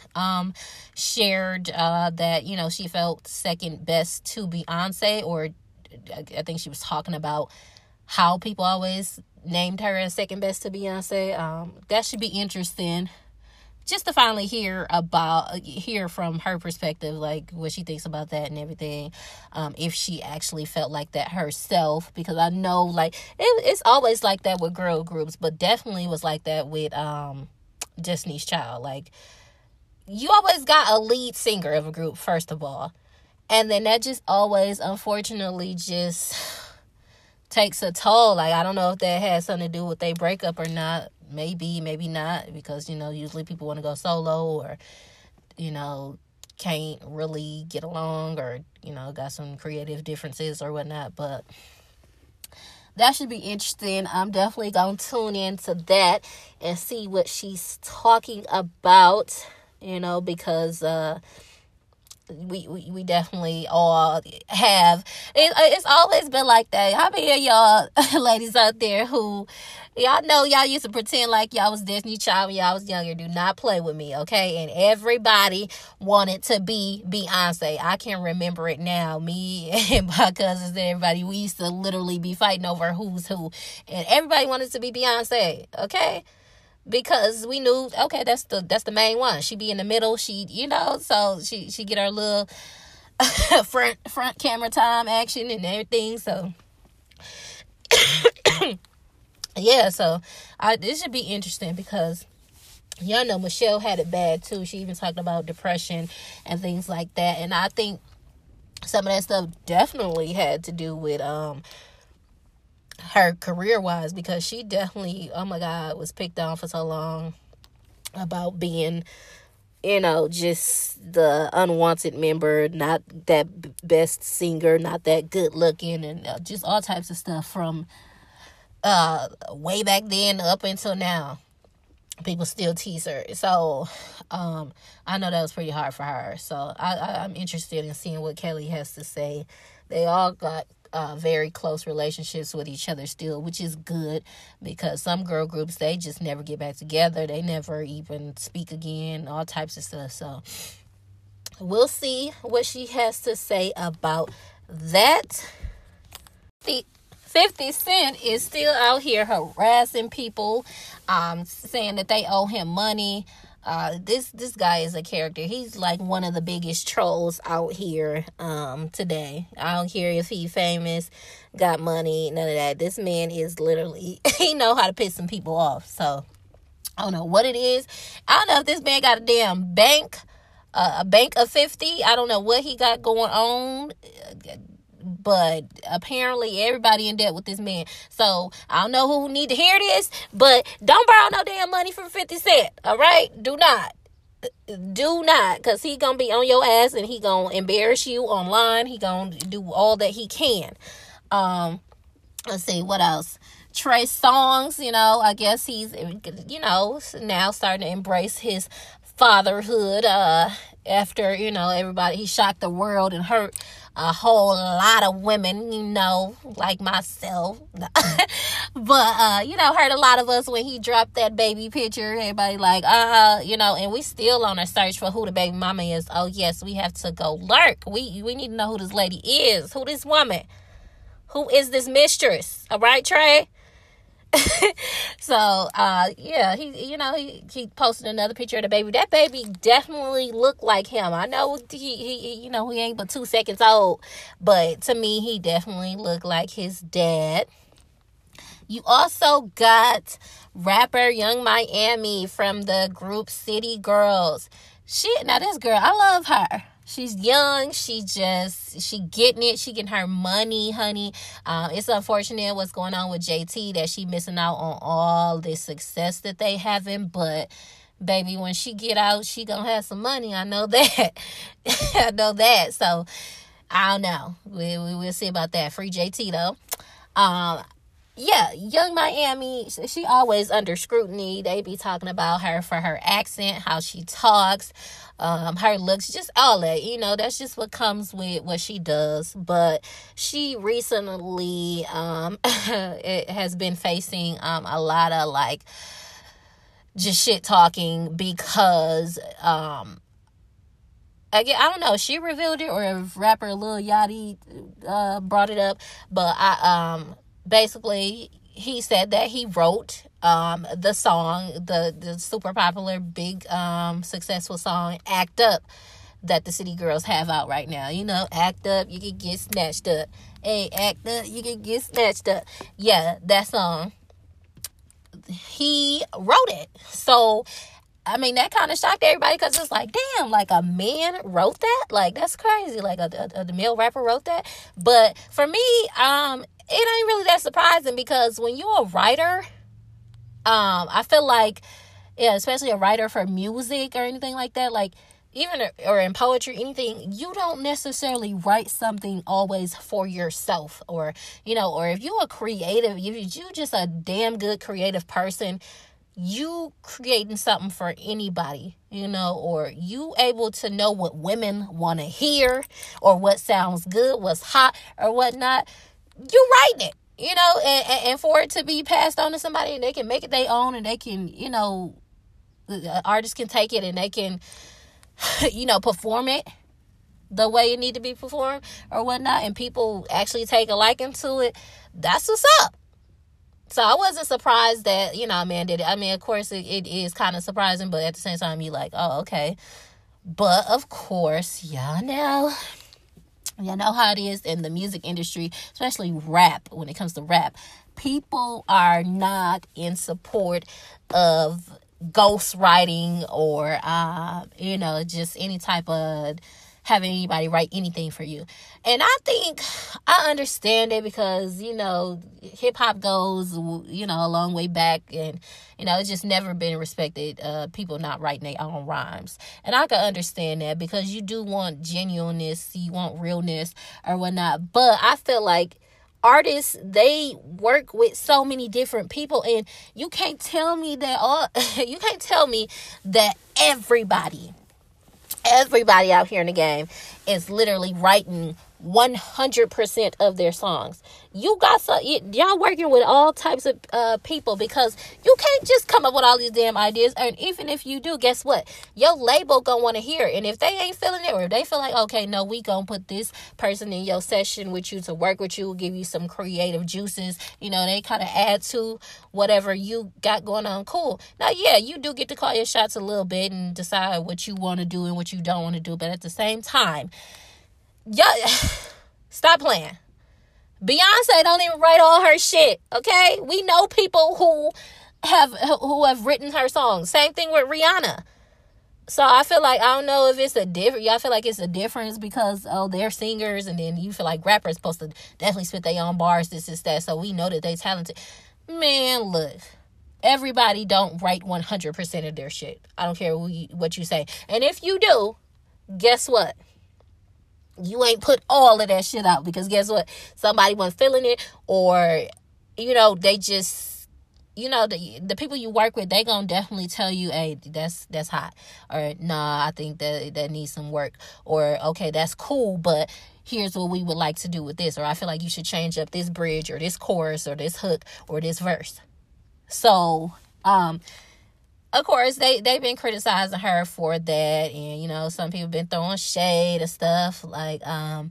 S1: shared that, you know, she felt second best to Beyonce, or I think she was talking about how people always named her as second best to Beyonce. That should be interesting, just to finally hear from her perspective, like what she thinks about that and everything. If she actually felt like that herself, because I know, like, it's always like that with girl groups, but definitely was like that with Destiny's Child. Like, you always got a lead singer of a group, first of all, and then that just always, unfortunately, just takes a toll. Like, I don't know if that has something to do with their breakup or not. Maybe not, because, you know, usually people want to go solo, or, you know, can't really get along, or, you know, got some creative differences or whatnot. But that should be interesting. I'm definitely going to tune into that and see what she's talking about, you know, because we definitely all have. It's always been like that. How many of y'all ladies out there who, y'all know y'all used to pretend like y'all was Disney Child when y'all was younger? Do not play with me, okay? And everybody wanted to be Beyonce. I can remember it now. Me and my cousins and everybody, we used to literally be fighting over who's who. And everybody wanted to be Beyonce, okay? Because we knew, okay, that's the main one. She be in the middle. She, you know, so she get her little front camera time action and everything. So yeah, so this should be interesting, because y'all know Michelle had it bad too. She even talked about depression and things like that. And I think some of that stuff definitely had to do with her career-wise, because she definitely, oh my God, was picked on for so long about being, you know, just the unwanted member, not that best singer, not that good looking, and just all types of stuff from way back then up until now. People still tease her. So I know that was pretty hard for her. So I'm interested in seeing what Kelly has to say. They all got very close relationships with each other still, which is good, because some girl groups, they just never get back together. They never even speak again, all types of stuff. So we'll see what she has to say about that. The 50 Cent is still out here harassing people, saying that they owe him money. This guy is a character. He's like one of the biggest trolls out here today. I don't care if he famous, got money, none of that. This man is literally, he know how to piss some people off. So I don't know what it is. I don't know if this man got a damn bank, a bank of 50. I don't know what he got going on, but apparently everybody in debt with this man. So I don't know who need to hear this, but don't borrow no damn money from 50 Cent. All right? Do not, because he gonna be on your ass, and he gonna embarrass you online. He gonna do all that he can. Let's see what else. Trey Songz, you know, I guess he's, you know, now starting to embrace his fatherhood after, you know, everybody, he shocked the world and hurt a whole lot of women, you know, like myself. But you know, hurt a lot of us when he dropped that baby picture. Everybody like, you know, and we still on a search for who the baby mama is. Oh yes, we have to go lurk. We need to know who this lady is, who this woman, who is this mistress. All right, Trey? So yeah, he posted another picture of the baby. That baby definitely looked like him. I know he you know, he ain't but 2 seconds old, but to me he definitely looked like his dad. You also got rapper Young Miami from the group City Girls. Now this girl, I love her. She's young. She getting it. She getting her money, honey. It's unfortunate what's going on with JT, that she missing out on all the success that they having. But baby, when she get out, she gonna have some money. I know that. I know that. So I don't know. We'll see about that. Free JT though. Yeah, Young Miami, she always under scrutiny. They be talking about her for her accent, how she talks, her looks, just all that. You know, that's just what comes with what she does. But she recently it has been facing a lot of like just shit talking because again, I don't know, she revealed it or if rapper Lil Yachty brought it up, but basically he said that he wrote the song, the super popular, big successful song Act Up that the City Girls have out right now. You know, act up, you can get snatched up. Hey, act up, you can get snatched up. Yeah, that song. He wrote it. So I mean, that kind of shocked everybody because it's like, damn, like a man wrote that? Like, that's crazy. Like a male rapper wrote that. But for me, it ain't really that surprising because when you're a writer, I feel like, yeah, especially a writer for music or anything like that, like even or in poetry, anything, you don't necessarily write something always for yourself, or, you know, or if you're a creative, if you just a damn good creative person, you creating something for anybody, you know, or you able to know what women want to hear or what sounds good, what's hot or whatnot, you writing it, you know, and for it to be passed on to somebody and they can make it their own and they can, you know, the artist can take it and they can, you know, perform it the way it need to be performed or whatnot, and people actually take a liking to it, that's what's up. So I wasn't surprised that, you know, man did it. I mean, of course, it is kind of surprising, but at the same time, you like, oh, okay. But, of course, y'all know how it is in the music industry, especially rap, when it comes to rap. People are not in support of ghostwriting or, you know, just any type of having anybody write anything for you. And I think I understand it because, you know, hip hop goes, you know, a long way back, and, you know, it's just never been respected, people not writing their own rhymes. And I can understand that because you do want genuineness, you want realness or whatnot. But I feel like artists, they work with so many different people, and you can't tell me that everybody out here in the game is literally writing 100% of their songs. You got y'all working with all types of people, because you can't just come up with all these damn ideas. And even if you do, guess what? Your label gonna want to hear it. And if they ain't feeling it, or if they feel like, okay, no, we gonna put this person in your session with you to work with you, give you some creative juices, you know, they kind of add to whatever you got going on. Cool. Now, yeah, you do get to call your shots a little bit and decide what you want to do and what you don't want to do. But at the same time, yeah, stop playing. Beyonce don't even write all her shit, okay? We know people who have written her songs. Same thing with Rihanna. So I feel like, I don't know if it's a different, y'all feel like it's a difference because, oh, they're singers, and then you feel like rappers supposed to definitely spit their own bars, this is that, so we know that they talented. Man, look, everybody don't write 100% of their shit. I don't care what you say. And if you do, guess what? You ain't put all of that shit out, because guess what? Somebody wasn't feeling it, or, you know, they just, you know, the people you work with, they gonna definitely tell you, hey, that's hot, or nah, I think that needs some work, or okay, that's cool, but here's what we would like to do with this, or I feel like you should change up this bridge or this chorus or this hook or this verse. So, of course, they've been criticizing her for that, and, you know, some people been throwing shade and stuff, like,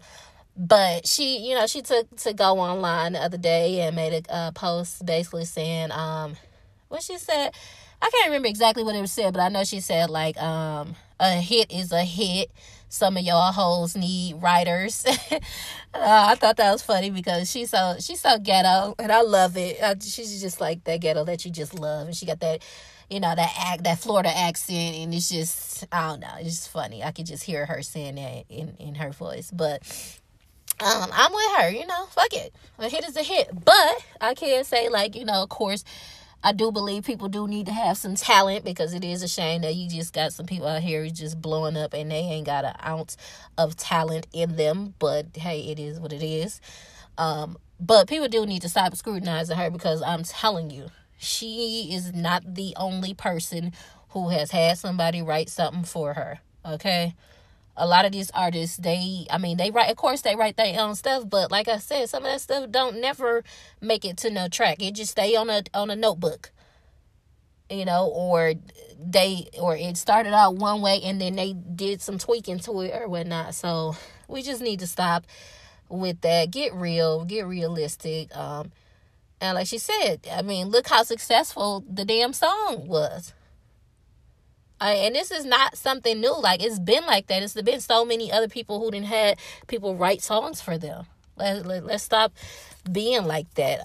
S1: but she, you know, she took to go online the other day and made a post basically saying, what she said, I can't remember exactly what it said, but I know she said, like, a hit is a hit. Some of y'all hoes need writers. I thought that was funny because she's so ghetto, and I love it. She's just like that ghetto that you just love, and she got that, you know, that Florida accent, and it's just, I don't know, it's just funny. I could just hear her saying that in her voice. But I'm with her, you know, fuck it. A hit is a hit. But I can say, like, you know, of course, I do believe people do need to have some talent, because it is a shame that you just got some people out here just blowing up and they ain't got an ounce of talent in them. But hey, it is what it is. But people do need to stop scrutinizing her, because I'm telling you, she is not the only person who has had somebody write something for her, okay? A lot of these artists, they write, of course, they write their own stuff, but like I said, some of that stuff don't never make it to no track. It just stay on a notebook. or it started out one way and then they did some tweaking to it or whatnot. So we just need to stop with that. Get real, get realistic. And like she said, I mean, look how successful the damn song was. And this is not something new. Like, it's been like that. It's been so many other people who didn't had people write songs for them. Let's stop being like that.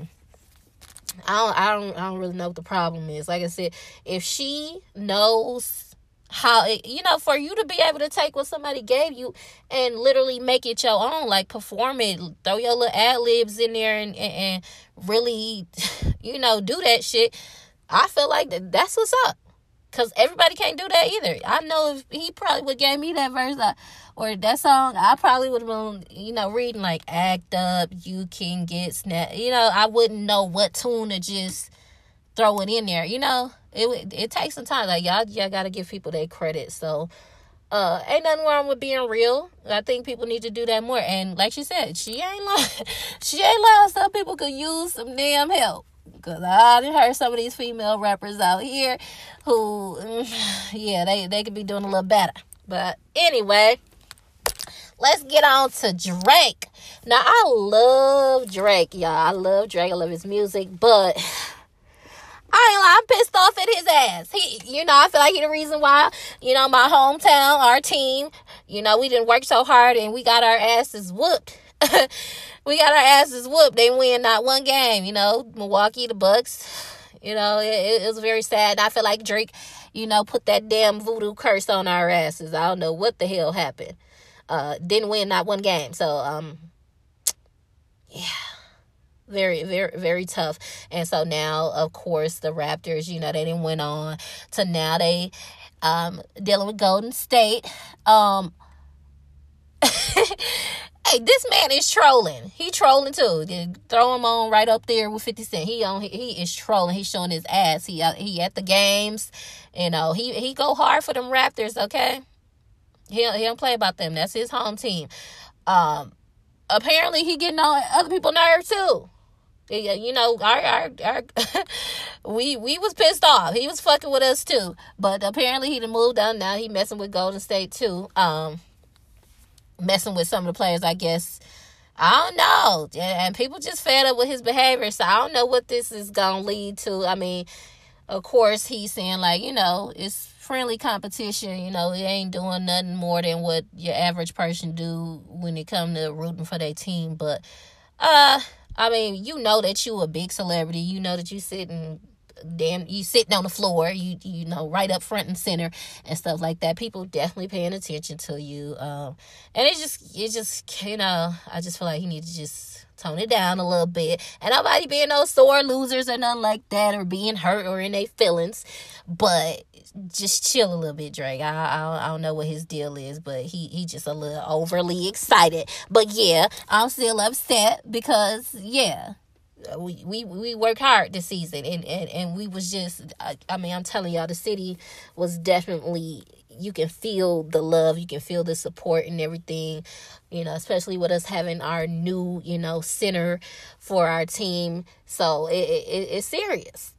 S1: I don't really know what the problem is. Like I said, if she knows how, for you to be able to take what somebody gave you and literally make it your own, like perform it, throw your little ad libs in there and really, do that shit. I feel like that's what's up. Because everybody can't do that either. I know if he probably would gave me that verse or that song, I probably would have been, reading like Act Up, You Can Get Snapped. I wouldn't know what tune to just throw it in there. It takes some time. Like, y'all got to give people their credit. So, ain't nothing wrong with being real. I think people need to do that more. And like she said, she ain't lying. She ain't lying. Some people could use some damn help. Because I done heard some of these female rappers out here who, they could be doing a little better. But anyway, let's get on to Drake. Now, I love Drake, y'all. I love Drake. I love his music. But I'm pissed off at his ass. I feel like he the reason why, my hometown, our team, we didn't work so hard and we got our asses whooped. We got our asses whooped. They win not one game, Milwaukee, the Bucks. It was very sad. I feel like Drake, put that damn voodoo curse on our asses. I don't know what the hell happened. Didn't win not one game. So, yeah. Very, very, very tough. And so now, of course, the Raptors, they didn't went on to now they dealing with Golden State. Hey, this man is trolling. He trolling too. Throw him on right up there with 50 Cent. He is trolling. He's showing his ass. He at the games. He go hard for them Raptors, okay? He don't play about them. That's his home team. Apparently he getting on other people's nerves too. Our we was pissed off. He was fucking with us too. But apparently he done moved on. Now he messing with Golden State too. Messing with some of the players, I guess. I don't know. And people just fed up with his behavior. So I don't know what this is going to lead to. I mean, of course, he's saying, like, it's friendly competition. It ain't doing nothing more than what your average person do when it comes to rooting for their team. But, I mean, that you a big celebrity. That you sitting on the floor, right up front and center and stuff like that. People definitely paying attention to you. And it just, I just feel like he needs to just tone it down a little bit. And nobody being no sore losers or nothing like that or being hurt or in their feelings. But just chill a little bit, Drake. I don't know what his deal is, but he just a little overly excited. But yeah, I'm still upset because, yeah, we worked hard this season and we was just, I mean, I'm telling y'all, the city was definitely, you can feel the love, you can feel the support and everything, especially with us having our new, center for our team. So it's serious.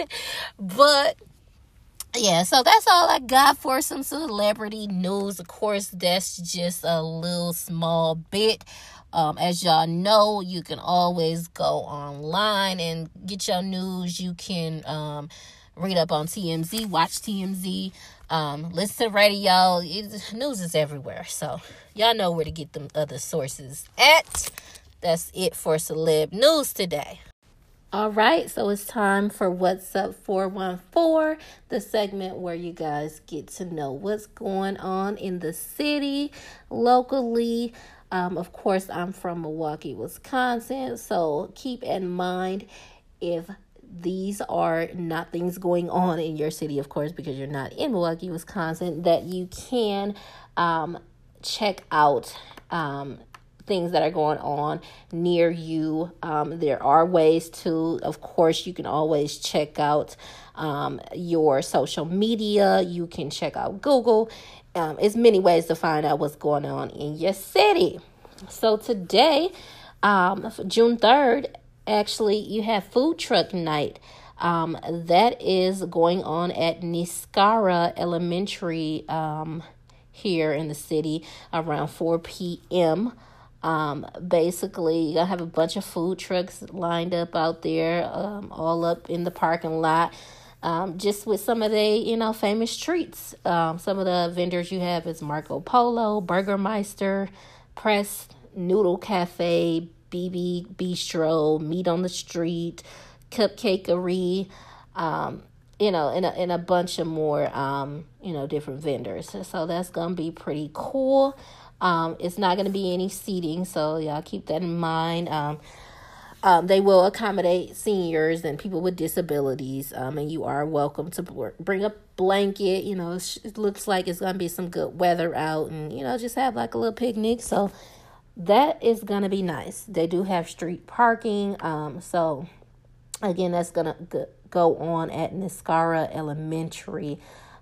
S1: But yeah, so that's all I got for some celebrity news. Of course, that's just a little small bit. As y'all know, you can always go online and get your news. You can read up on TMZ, watch TMZ, listen to radio. News is everywhere. So y'all know where to get them other sources at. That's it for Celeb News today. All right, so it's time for What's Up 414, the segment where you guys get to know what's going on in the city, locally. Of course, I'm from Milwaukee, Wisconsin, so keep in mind if these are not things going on in your city, of course, because you're not in Milwaukee, Wisconsin, that you can check out things that are going on near you. There are ways to, of course, you can always check out your social media. You can check out Google. There's many ways to find out what's going on in your city. So today, June 3rd, actually, you have food truck night That is going on at Niskara Elementary here in the city around 4 p.m. Basically, you're gonna have a bunch of food trucks lined up out there, all up in the parking lot. Just with some of the, famous treats. Some of the vendors you have is Marco Polo, Burgermeister, Press, Noodle Cafe, BB Bistro, Meat on the Street, Cupcakery, and a bunch of more, different vendors. So that's going to be pretty cool. It's not going to be any seating, so y'all keep that in mind. They will accommodate seniors and people with disabilities, and you are welcome to bring a blanket. It looks like it's going to be some good weather out, and, just have like a little picnic. So that is going to be nice. They do have street parking. So, again, that's going to go on at Niskara Elementary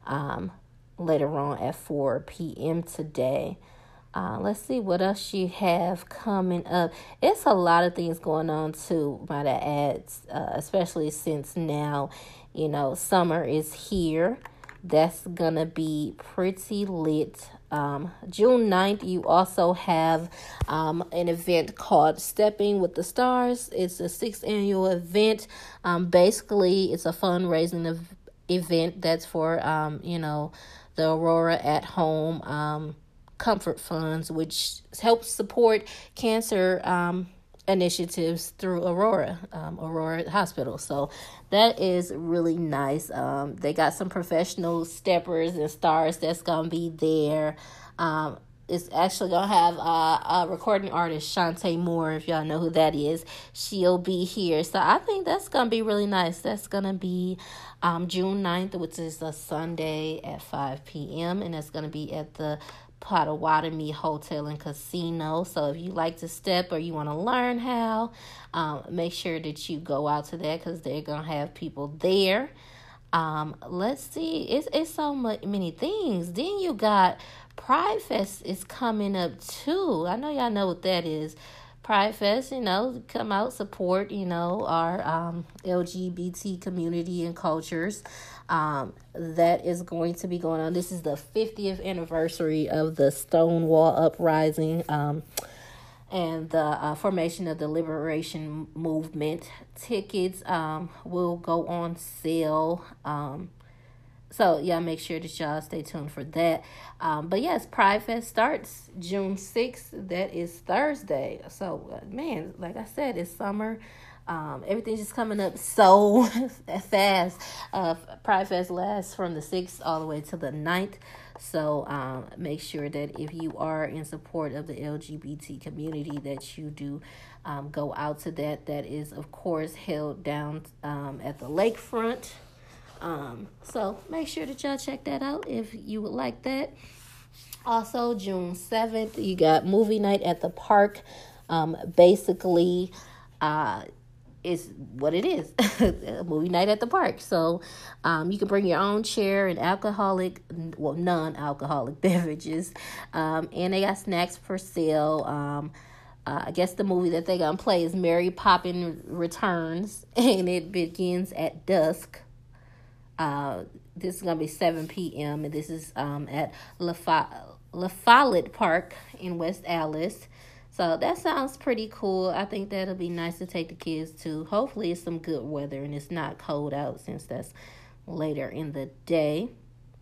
S1: later on at 4 p.m. today. Let's see what else you have coming up. It's a lot of things going on too, might I add, especially since now, summer is here. That's gonna be pretty lit. June 9th, you also have an event called Stepping with the Stars. It's a 6th annual event. Basically, it's a fundraising event that's for, the Aurora at Home Comfort Funds, which helps support cancer initiatives through Aurora Hospital. So that is really nice. They got some professional steppers and stars that's gonna be there. It's actually gonna have a recording artist, Shantae Moore, if y'all know who that is. She'll be here. So I think that's gonna be really nice. That's gonna be June 9th, which is a Sunday at 5 p.m. and that's gonna be at the Potawatomi Hotel and Casino. So if you like to step or you want to learn how, make sure that you go out to that because they're gonna have people there. Let's see, it's so many things. Then you got Pride Fest is coming up too. I know y'all know what that is. Pride Fest, come out, support, our LGBT community and cultures. That is going to be going on. This is the 50th anniversary of the Stonewall Uprising and the formation of the Liberation Movement. Tickets will go on sale. So, make sure that y'all stay tuned for that. But yes, Pride Fest starts June 6th. That is Thursday. So, man, like I said, it's summer. Everything's just coming up so fast. Pride Fest lasts from the 6th all the way to the 9th. So make sure that if you are in support of the LGBT community that you do go out to that. That is, of course, held down at the lakefront. So make sure that y'all check that out if you would like that. Also, June 7th, you got movie night at the park. Basically, is what it is. A movie night at the park. So you can bring your own chair and non-alcoholic beverages. And they got snacks for sale. I guess the movie that they're going to play is Mary Poppins Returns. And it begins at dusk. This is going to be 7 p.m. And this is at La Follette Park in West Allis. So that sounds pretty cool. I think that'll be nice to take the kids to. Hopefully it's some good weather and it's not cold out since that's later in the day.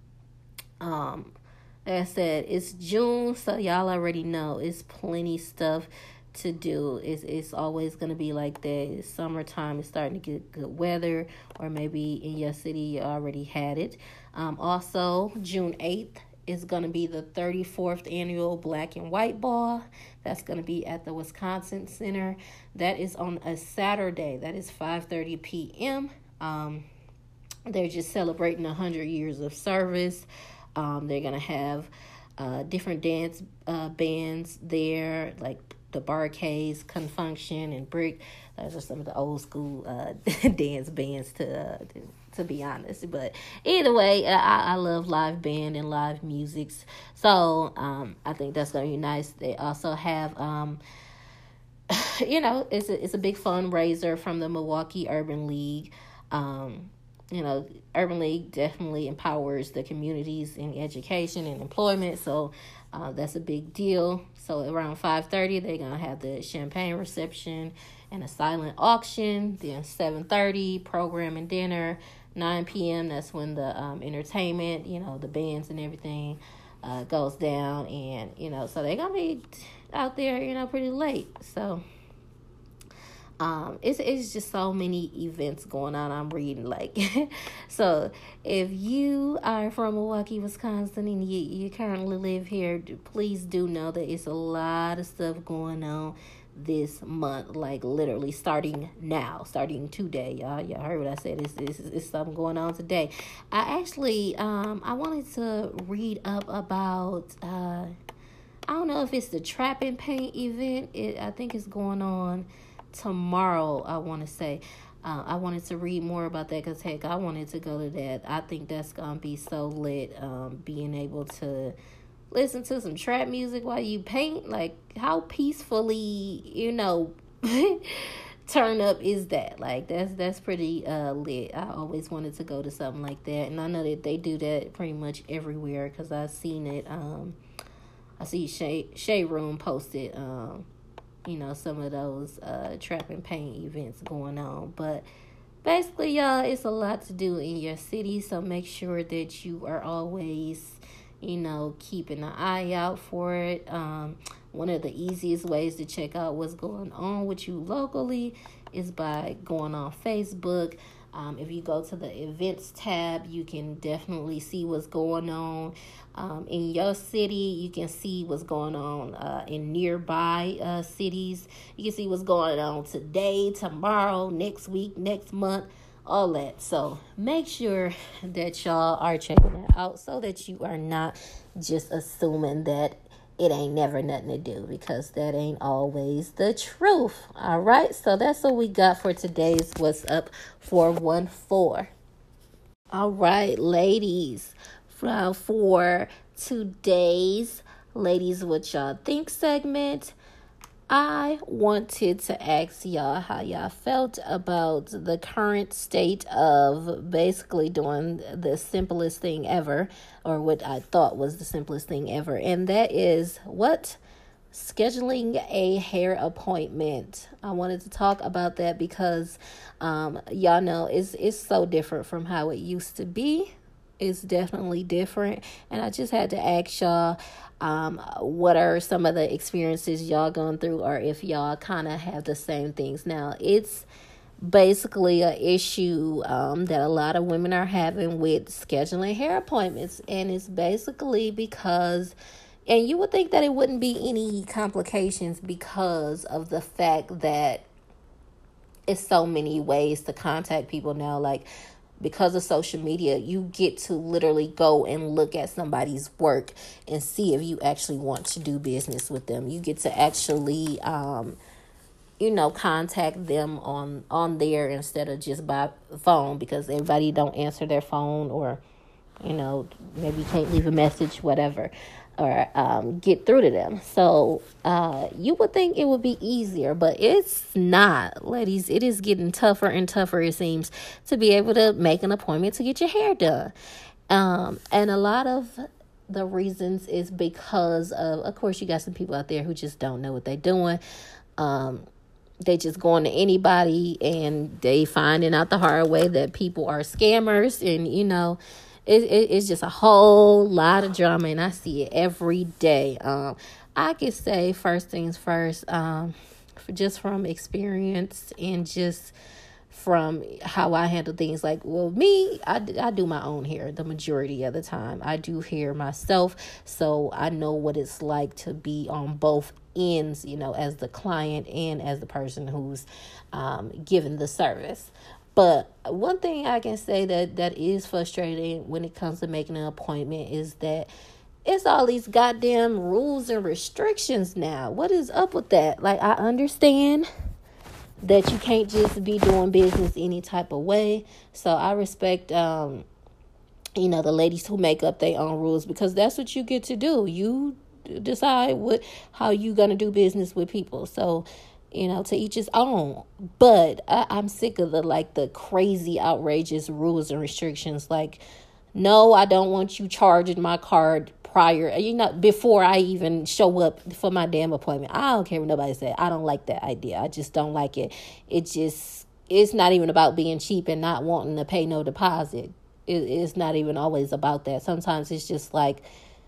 S1: Like I said, it's June, so y'all already know it's plenty stuff to do. It's always going to be like that. It's summertime. It's starting to get good weather, or maybe in your city you already had it. Also, June 8th. Is going to be the 34th annual Black and White Ball. That's going to be at the Wisconsin Center. That is on a Saturday. That is 5:30 p.m. They're just celebrating 100 years of service. They're going to have different dance bands there, like the Barcades, Confunction, and Brick. Those are some of the old school dance bands to be honest. But either way, I love live band and live music. So I think that's going to be nice. They also have, it's a big fundraiser from the Milwaukee Urban League. You know, Urban League definitely empowers the communities in education and employment, so that's a big deal. So around 5:30, they're gonna have the champagne reception and a silent auction. Then 7:30, program and dinner. 9 p.m. That's when the entertainment, the bands and everything goes down, and so they're gonna be out there, pretty late. So it's just so many events going on. I'm reading so if you are from Milwaukee, Wisconsin, and you currently live here, please do know that it's a lot of stuff going on this month, like literally starting today. Y'all heard what I said. It's something going on today. I actually I wanted to read up about I don't know if it's the Trap and Paint event. I think it's going on tomorrow, I want to say. I wanted to read more about that because, heck, I wanted to go to that. I think that's going to be so lit, being able to listen to some trap music while you paint. Like, how peacefully, turn up is that? Like, that's pretty lit. I always wanted to go to something like that, and I know that they do that pretty much everywhere because I've seen it. I see Shea Room posted some of those trap and paint events going on. But basically, y'all, it's a lot to do in your city, so make sure that you are always, keeping an eye out for it. One of the easiest ways to check out what's going on with you locally is by going on Facebook. If you go to the events tab, you can definitely see what's going on in your city. You can see what's going on in nearby cities. You can see what's going on today, tomorrow, next week, next month, all that. So make sure that y'all are checking that out so that you are not just assuming that it ain't never nothing to do, because that ain't always the truth. All right, so that's what we got for today's What's Up 414. All right, ladies, for today's Ladies What Y'all Think segment, I wanted to ask y'all how y'all felt about the current state of basically doing the simplest thing ever, or what I thought was the simplest thing ever, and that is scheduling a hair appointment. I wanted to talk about that because y'all know it's so different from how it used to be. It's definitely different, and I just had to ask y'all what are some of the experiences y'all going through, or if y'all kind of have the same things. Now, it's basically an issue that a lot of women are having with scheduling hair appointments, and it's basically because, and you would think that it wouldn't be any complications because of the fact that it's so many ways to contact people now. Like, because of social media, you get to literally go and look at somebody's work and see if you actually want to do business with them. You get to actually, contact them on there instead of just by phone, because everybody don't answer their phone, or, maybe you can't leave a message, whatever, or get through to them. So you would think it would be easier, but it's not, ladies. It is getting tougher and tougher, it seems, to be able to make an appointment to get your hair done. And a lot of the reasons is because of course, you got some people out there who just don't know what they're doing. They just going to anybody, and they finding out the hard way that people are scammers, and it's just a whole lot of drama, and I see it every day. I could say, first things first, just from experience and just from how I handle things. Like, well, me, I do my own hair the majority of the time. I do hair myself, so I know what it's like to be on both ends, as the client and as the person who's given the service. But one thing I can say that is frustrating when it comes to making an appointment is that it's all these goddamn rules and restrictions now. What is up with that? Like, I understand that you can't just be doing business any type of way. So I respect, the ladies who make up their own rules, because that's what you get to do. You decide how you going to do business with people. So To each his own. But I'm sick of the crazy, outrageous rules and restrictions. Like, no, I don't want you charging my card prior, before I even show up for my damn appointment. I don't care what nobody said. I don't like that idea. I just don't like it. It's not even about being cheap and not wanting to pay no deposit. It's not even always about that. Sometimes it's just like,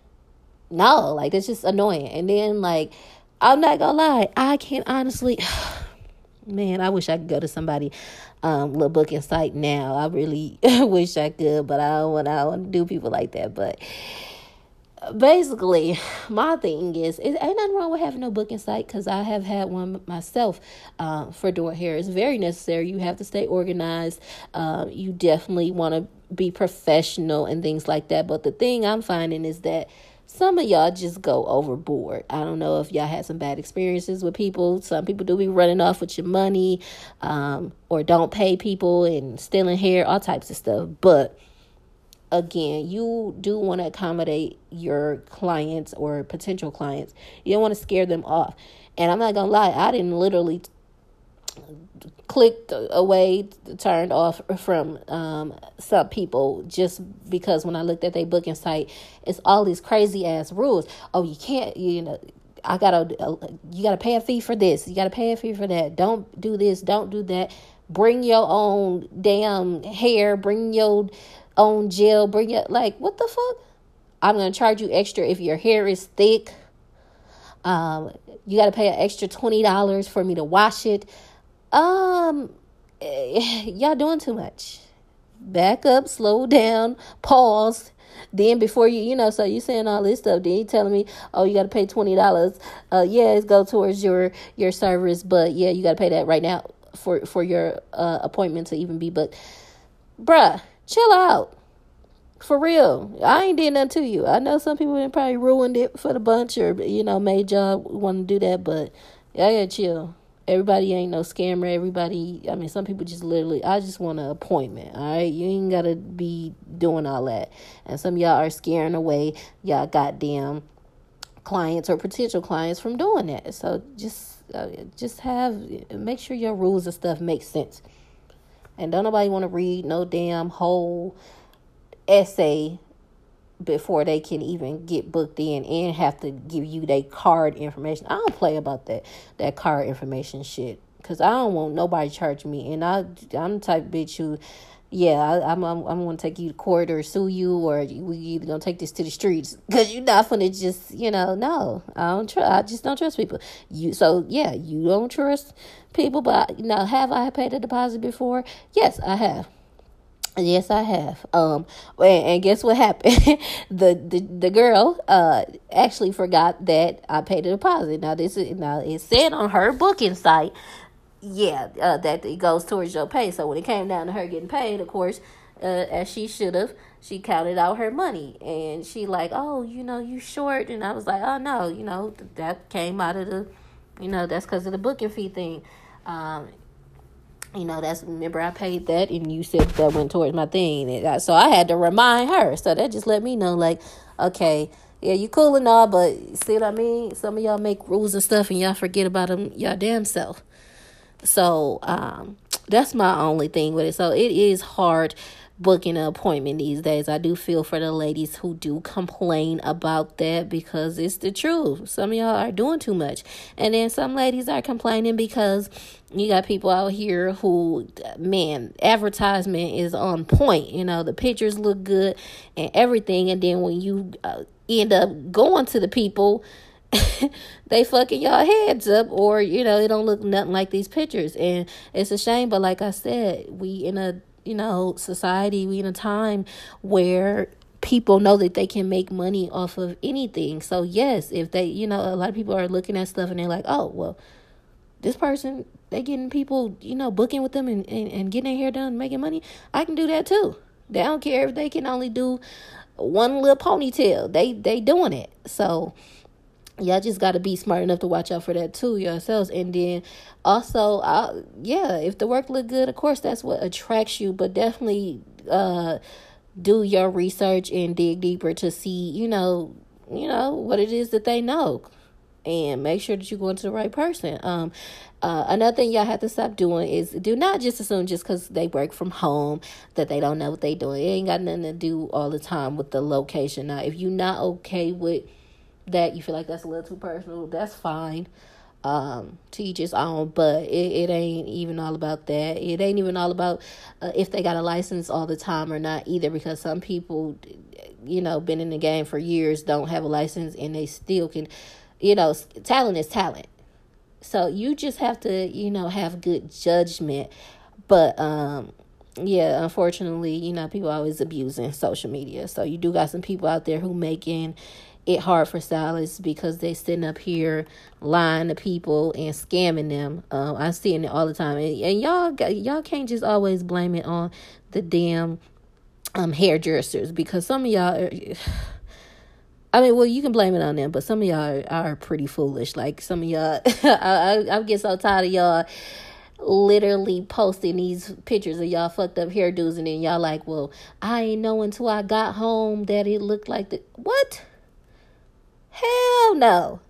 S1: no, like, it's just annoying. And then, like, I'm not gonna lie, I can't honestly, man, I wish I could go to somebody little booking site now. I really wish I could, but I don't want to do people like that. But basically, my thing is, it ain't nothing wrong with having no booking site, because I have had one myself for doing hair. It's very necessary. You have to stay organized. You definitely want to be professional and things like that. But the thing I'm finding is that some of y'all just go overboard. I don't know if y'all had some bad experiences with people. Some people do be running off with your money, or don't pay people and stealing hair, all types of stuff. But again, you do want to accommodate your clients or potential clients. You don't want to scare them off. And I'm not going to lie, I didn't literally clicked away, turned off from some people, just because when I looked at their booking site, it's all these crazy ass rules. Oh, you can't, you gotta pay a fee for this, you gotta pay a fee for that, don't do this, don't do that, bring your own damn hair, bring your own gel, bring your, like, what the fuck? I'm gonna charge you extra if your hair is thick. You gotta pay an extra $20 for me to wash it. Y'all doing too much. Back up, slow down, pause. Then before so you saying all this stuff, then you telling me, oh, you got to pay $20. Yeah, it's go towards your service, but yeah, you got to pay that right now for your appointment to even be booked. Bruh, chill out. For real. I ain't did nothing to you. I know some people probably ruined it for the bunch, or made y'all want to do that, but yeah, chill. Everybody ain't no scammer. Everybody, some people just literally, I just want an appointment, all right? You ain't got to be doing all that. And some of y'all are scaring away y'all goddamn clients or potential clients from doing that. So just make sure your rules and stuff make sense. And don't nobody want to read no damn whole essay before they can even get booked in and have to give you their card information. I don't play about that card information shit, because I don't want nobody charging me. And I'm the type of bitch who, I'm going to take you to court or sue you, or we either going to take this to the streets, because you're not going to just, no, I just don't trust people. You don't trust people, but have I paid a deposit before? Yes, I have. Yes, I have. And guess what happened? the girl actually forgot that I paid a deposit. Now it said on her booking site, that it goes towards your pay. So when it came down to her getting paid, of course, as she should have, she counted out her money, and she like, oh, you short, and I was like, oh no, that came out of the, that's because of the booking fee thing. Remember I paid that, and you said that went towards my thing. So I had to remind her. So that just let me know, like, okay, yeah, you cool and all, but see what I mean? Some of y'all make rules and stuff, and y'all forget about them y'all damn self. So that's my only thing with it. So it is hard booking an appointment these days. I do feel for the ladies who do complain about that, because it's the truth. Some of y'all are doing too much. And then some ladies are complaining because you got people out here who, man, advertisement is on point. The pictures look good and everything. And then when you end up going to the people, they fucking y'all heads up, or it don't look nothing like these pictures. And it's a shame, but like I said, we in a society, we in a time where people know that they can make money off of anything. So yes, if they, a lot of people are looking at stuff and they're like, oh, well, this person, they getting people, booking with them and getting their hair done, making money. I can do that too. They don't care if they can only do one little ponytail. They doing it. So y'all just got to be smart enough to watch out for that too yourselves. And then also, if the work look good, of course, that's what attracts you. But definitely do your research and dig deeper to see, what it is that they know. and make sure that you're going to the right person. Another thing y'all have to stop doing is do not just assume just because they work from home that they don't know what they doing. It ain't got nothing to do all the time with the location. Now, if you're not okay with that, you feel like that's a little too personal, that's fine. To each his own, but it ain't even all about that. It ain't even all about if they got a license all the time or not either, because some people, been in the game for years, don't have a license, and they still can, talent is talent. So you just have to, have good judgment. But, yeah, unfortunately, people always abusing social media. So you do got some people out there who making it hard for stylists because they sitting up here lying to people and scamming them. I'm seeing it all the time, and y'all can't just always blame it on the damn hairdressers, because some of y'all you can blame it on them, but some of y'all are pretty foolish. Like some of y'all, I get so tired of y'all literally posting these pictures of y'all fucked up hairdos, and then y'all like, well, I ain't know until I got home that it looked like the what? Hell no.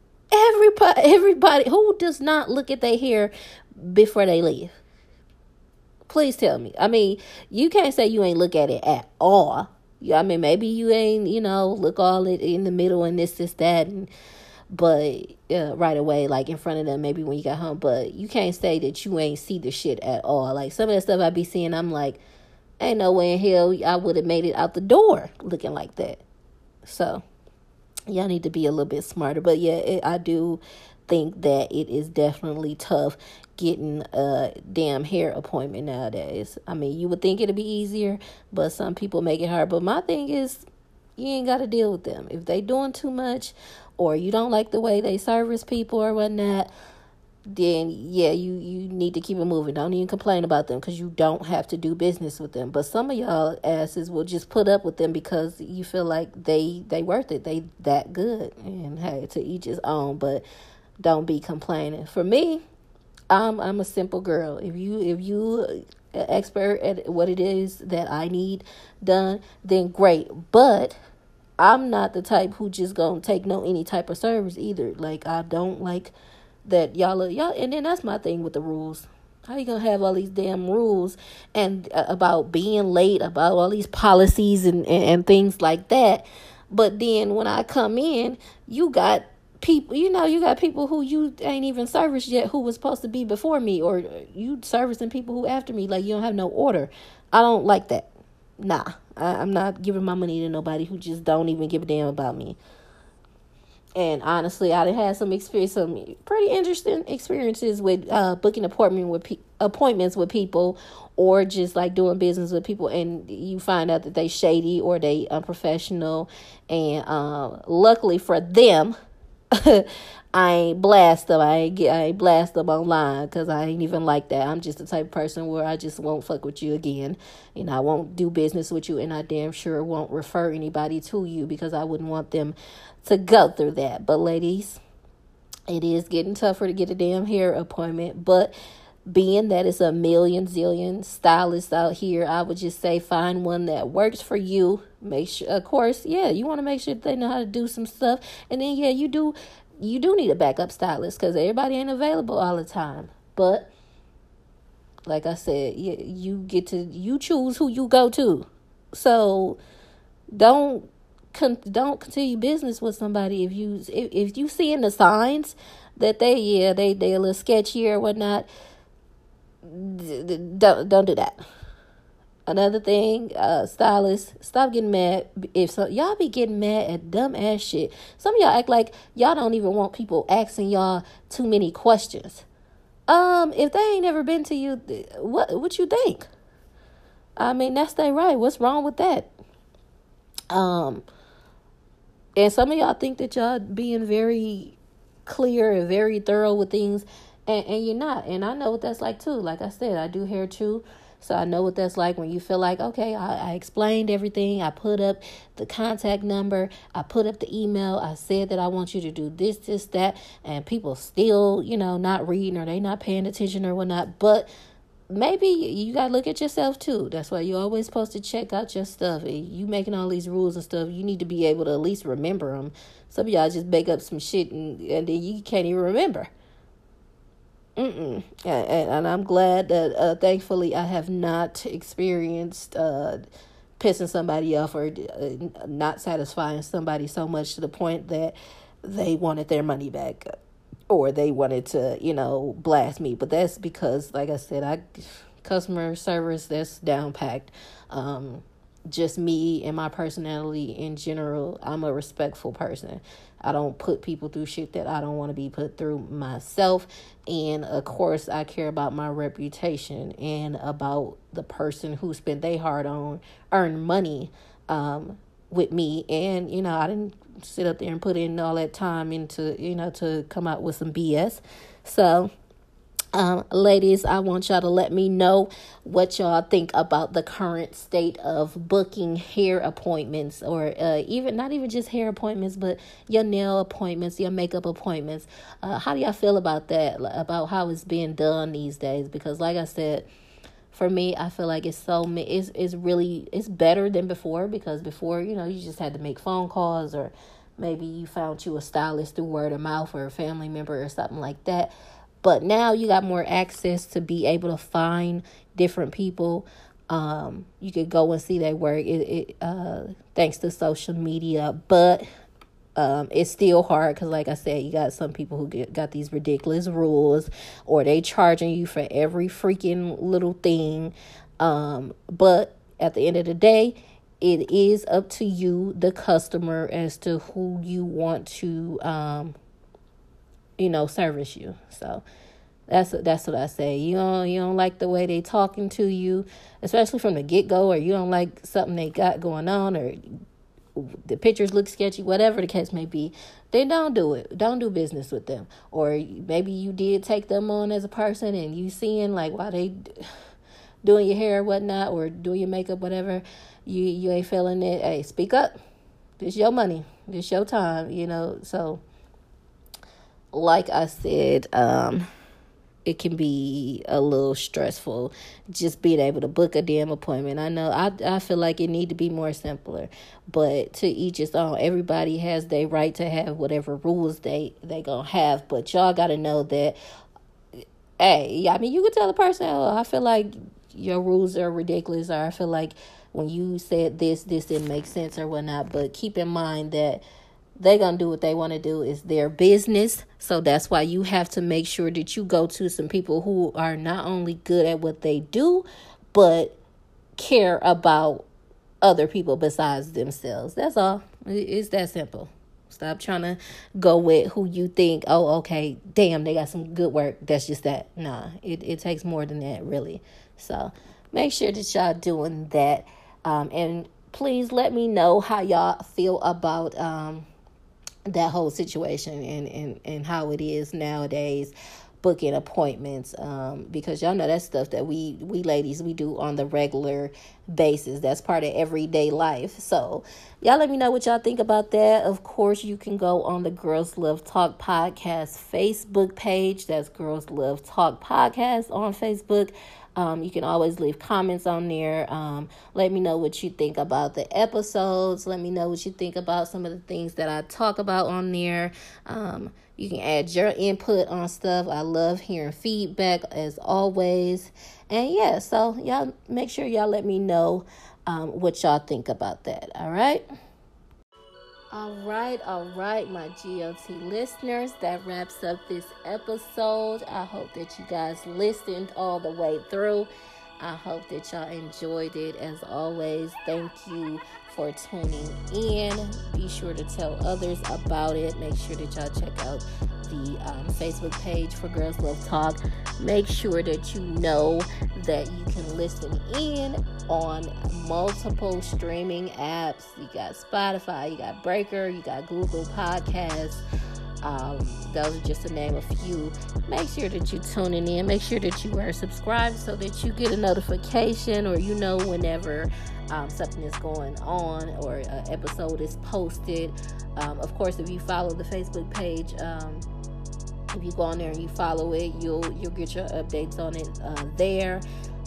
S1: Everybody who does not look at their hair before they leave? Please tell me. You can't say you ain't look at it at all. Maybe you ain't, look all in the middle and this, that, but right away, like in front of them, maybe when you got home. But you can't say that you ain't see the shit at all. Like some of that stuff I be seeing, I'm like, ain't no way in hell I would have made it out the door looking like that. So y'all need to be a little bit smarter. But yeah, I do think that it is definitely tough getting a damn hair appointment nowadays. You would think it'd be easier, but some people make it hard. But my thing is, you ain't got to deal with them. If they doing too much, or you don't like the way they service people or whatnot, then yeah, you need to keep it moving. Don't even complain about them, because you don't have to do business with them. But some of y'all asses will just put up with them because you feel like they worth it. They that good. And hey, to each his own, but don't be complaining. For me, I'm a simple girl. If you expert at what it is that I need done, then great. But I'm not the type who just gonna take any type of service either. Like, I don't like that y'all, and then that's my thing with the rules. How you gonna have all these damn rules and about being late, about all these policies and things like that, but then when I come in, you got people, you got people who you ain't even serviced yet, who was supposed to be before me, or you servicing people who after me, like you don't have no order. I don't like that. Nah, I'm not giving my money to nobody who just don't even give a damn about me. And honestly, I had some pretty interesting experiences with booking appointments with people, or just like doing business with people, and you find out that they shady or they unprofessional. And luckily for them, I ain't blast them. I ain't blast them online, because I ain't even like that. I'm just the type of person where I just won't fuck with you again. I won't do business with you, and I damn sure won't refer anybody to you, because I wouldn't want them to go through that. But ladies, it is getting tougher to get a damn hair appointment. But being that it's a million zillion stylists out here, I would just say find one that works for you. Make sure, of course, yeah, you want to make sure they know how to do some stuff. And then, yeah, you do need a backup stylist, because everybody ain't available all the time. But like I said, you choose who you go to. So don't continue business with somebody if you seeing the signs that they a little sketchy or whatnot. Don't do that. Another thing, stylists, stop getting mad. Y'all be getting mad at dumb ass shit. Some of y'all act like y'all don't even want people asking y'all too many questions. If they ain't never been to you, what you think? That's their right. What's wrong with that? And some of y'all think that y'all being very clear and very thorough with things, and you're not. And I know what that's like too. Like I said, I do hair too. So I know what that's like when you feel like, okay, I explained everything. I put up the contact number. I put up the email. I said that I want you to do this, that. And people still, not reading, or they not paying attention or whatnot. But maybe you gotta look at yourself too. That's why you're always supposed to check out your stuff. You making all these rules and stuff, you need to be able to at least remember them. Some of y'all just make up some shit and then you can't even remember. And I'm glad that thankfully I have not experienced pissing somebody off or not satisfying somebody so much to the point that they wanted their money back or they wanted to, blast me. But that's because, like I said, customer service, that's down packed. Just me and my personality in general, I'm a respectful person. I don't put people through shit that I don't want to be put through myself. And of course, I care about my reputation and about the person who spent their earned money with me. And, I didn't sit up there and put in all that time into, to come out with some BS. So, ladies, I want y'all to let me know what y'all think about the current state of booking hair appointments or not even just hair appointments, but your nail appointments, your makeup appointments. How do y'all feel about that, about how it's being done these days? Because like I said, for me, I feel like it's better than before, because before, you just had to make phone calls or maybe you found you a stylist through word of mouth or a family member or something like that. But now you got more access to be able to find different people. You could go and see their work thanks to social media. But it's still hard because, like I said, you got some people who got these ridiculous rules or they charging you for every freaking little thing. But at the end of the day, it is up to you, the customer, as to who you want to service you. So that's what I say. You don't like the way they talking to you, especially from the get-go, or you don't like something they got going on, or the pictures look sketchy, whatever the case may be, then don't do it. Don't do business with them. Or maybe you did take them on as a person and you seeing like while they doing your hair or whatnot, or doing your makeup, whatever, you ain't feeling it. Hey, speak up. This your money. This your time, so like I said, it can be a little stressful just being able to book a damn appointment. I know I feel like it need to be more simpler, but to each his own. Everybody has their right to have whatever rules they gonna have, but y'all gotta know that, hey, I mean, you can tell the person, oh, I feel like your rules are ridiculous, or I feel like when you said this didn't make sense or whatnot, but keep in mind that they're going to do what they want to do. It's their business. So that's why you have to make sure that you go to some people who are not only good at what they do, but care about other people besides themselves. That's all. It's that simple. Stop trying to go with who you think, oh, okay, damn, they got some good work. That's just that. Nah, it takes more than that, really. So make sure that y'all doing that. And please let me know how y'all feel about that whole situation and how it is nowadays booking appointments, because y'all know that's stuff that we ladies, we do on the regular basis. That's part of everyday life. So y'all let me know what y'all think about that. Of course, you can go on the Girls Love Talk Podcast Facebook page. That's Girls Love Talk Podcast on Facebook. You can always leave comments on there. Let me know what you think about the episodes. Let me know what you think about some of the things that I talk about on there. You can add your input on stuff. I love hearing feedback as always. And yeah, so y'all make sure y'all let me know what y'all think about that. All right. All right, my GOT listeners, that wraps up this episode. I hope that you guys listened all the way through. I hope that y'all enjoyed it. As always, thank you for tuning in. Be sure to tell others about it. Make sure that y'all check out the Facebook page for Girls Love Talk. Make sure that you know that you can listen in on multiple streaming apps. You got Spotify, you got Breaker, you got Google Podcasts. Those are just to name a few. Make sure that you're tuning in. Make sure that you are subscribed so that you get a notification, or you know whenever something is going on or an episode is posted. Of course, if you follow the Facebook page, If you go on there and you follow it, you'll get your updates on it there.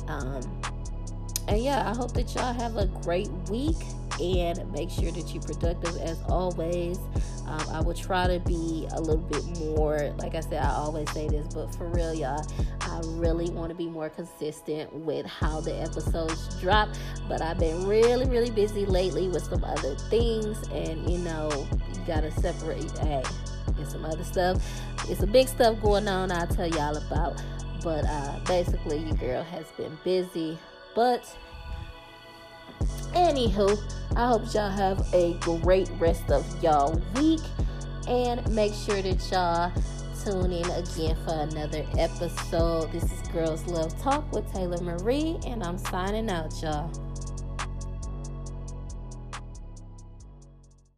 S1: And yeah, I hope that y'all have a great week, and make sure that you're productive as always. I will try to be a little bit more, like I said, I always say this, but for real, y'all, I really want to be more consistent with how the episodes drop. But I've been really, really busy lately with some other things, and you gotta separate. Hey, there's some other stuff. It's some big stuff going on I'll tell y'all about. But basically, your girl has been busy. But anywho, I hope y'all have a great rest of y'all week, and make sure that y'all tune in again for another episode. This is Girls Love Talk with Taylor Marie, and I'm signing out, y'all.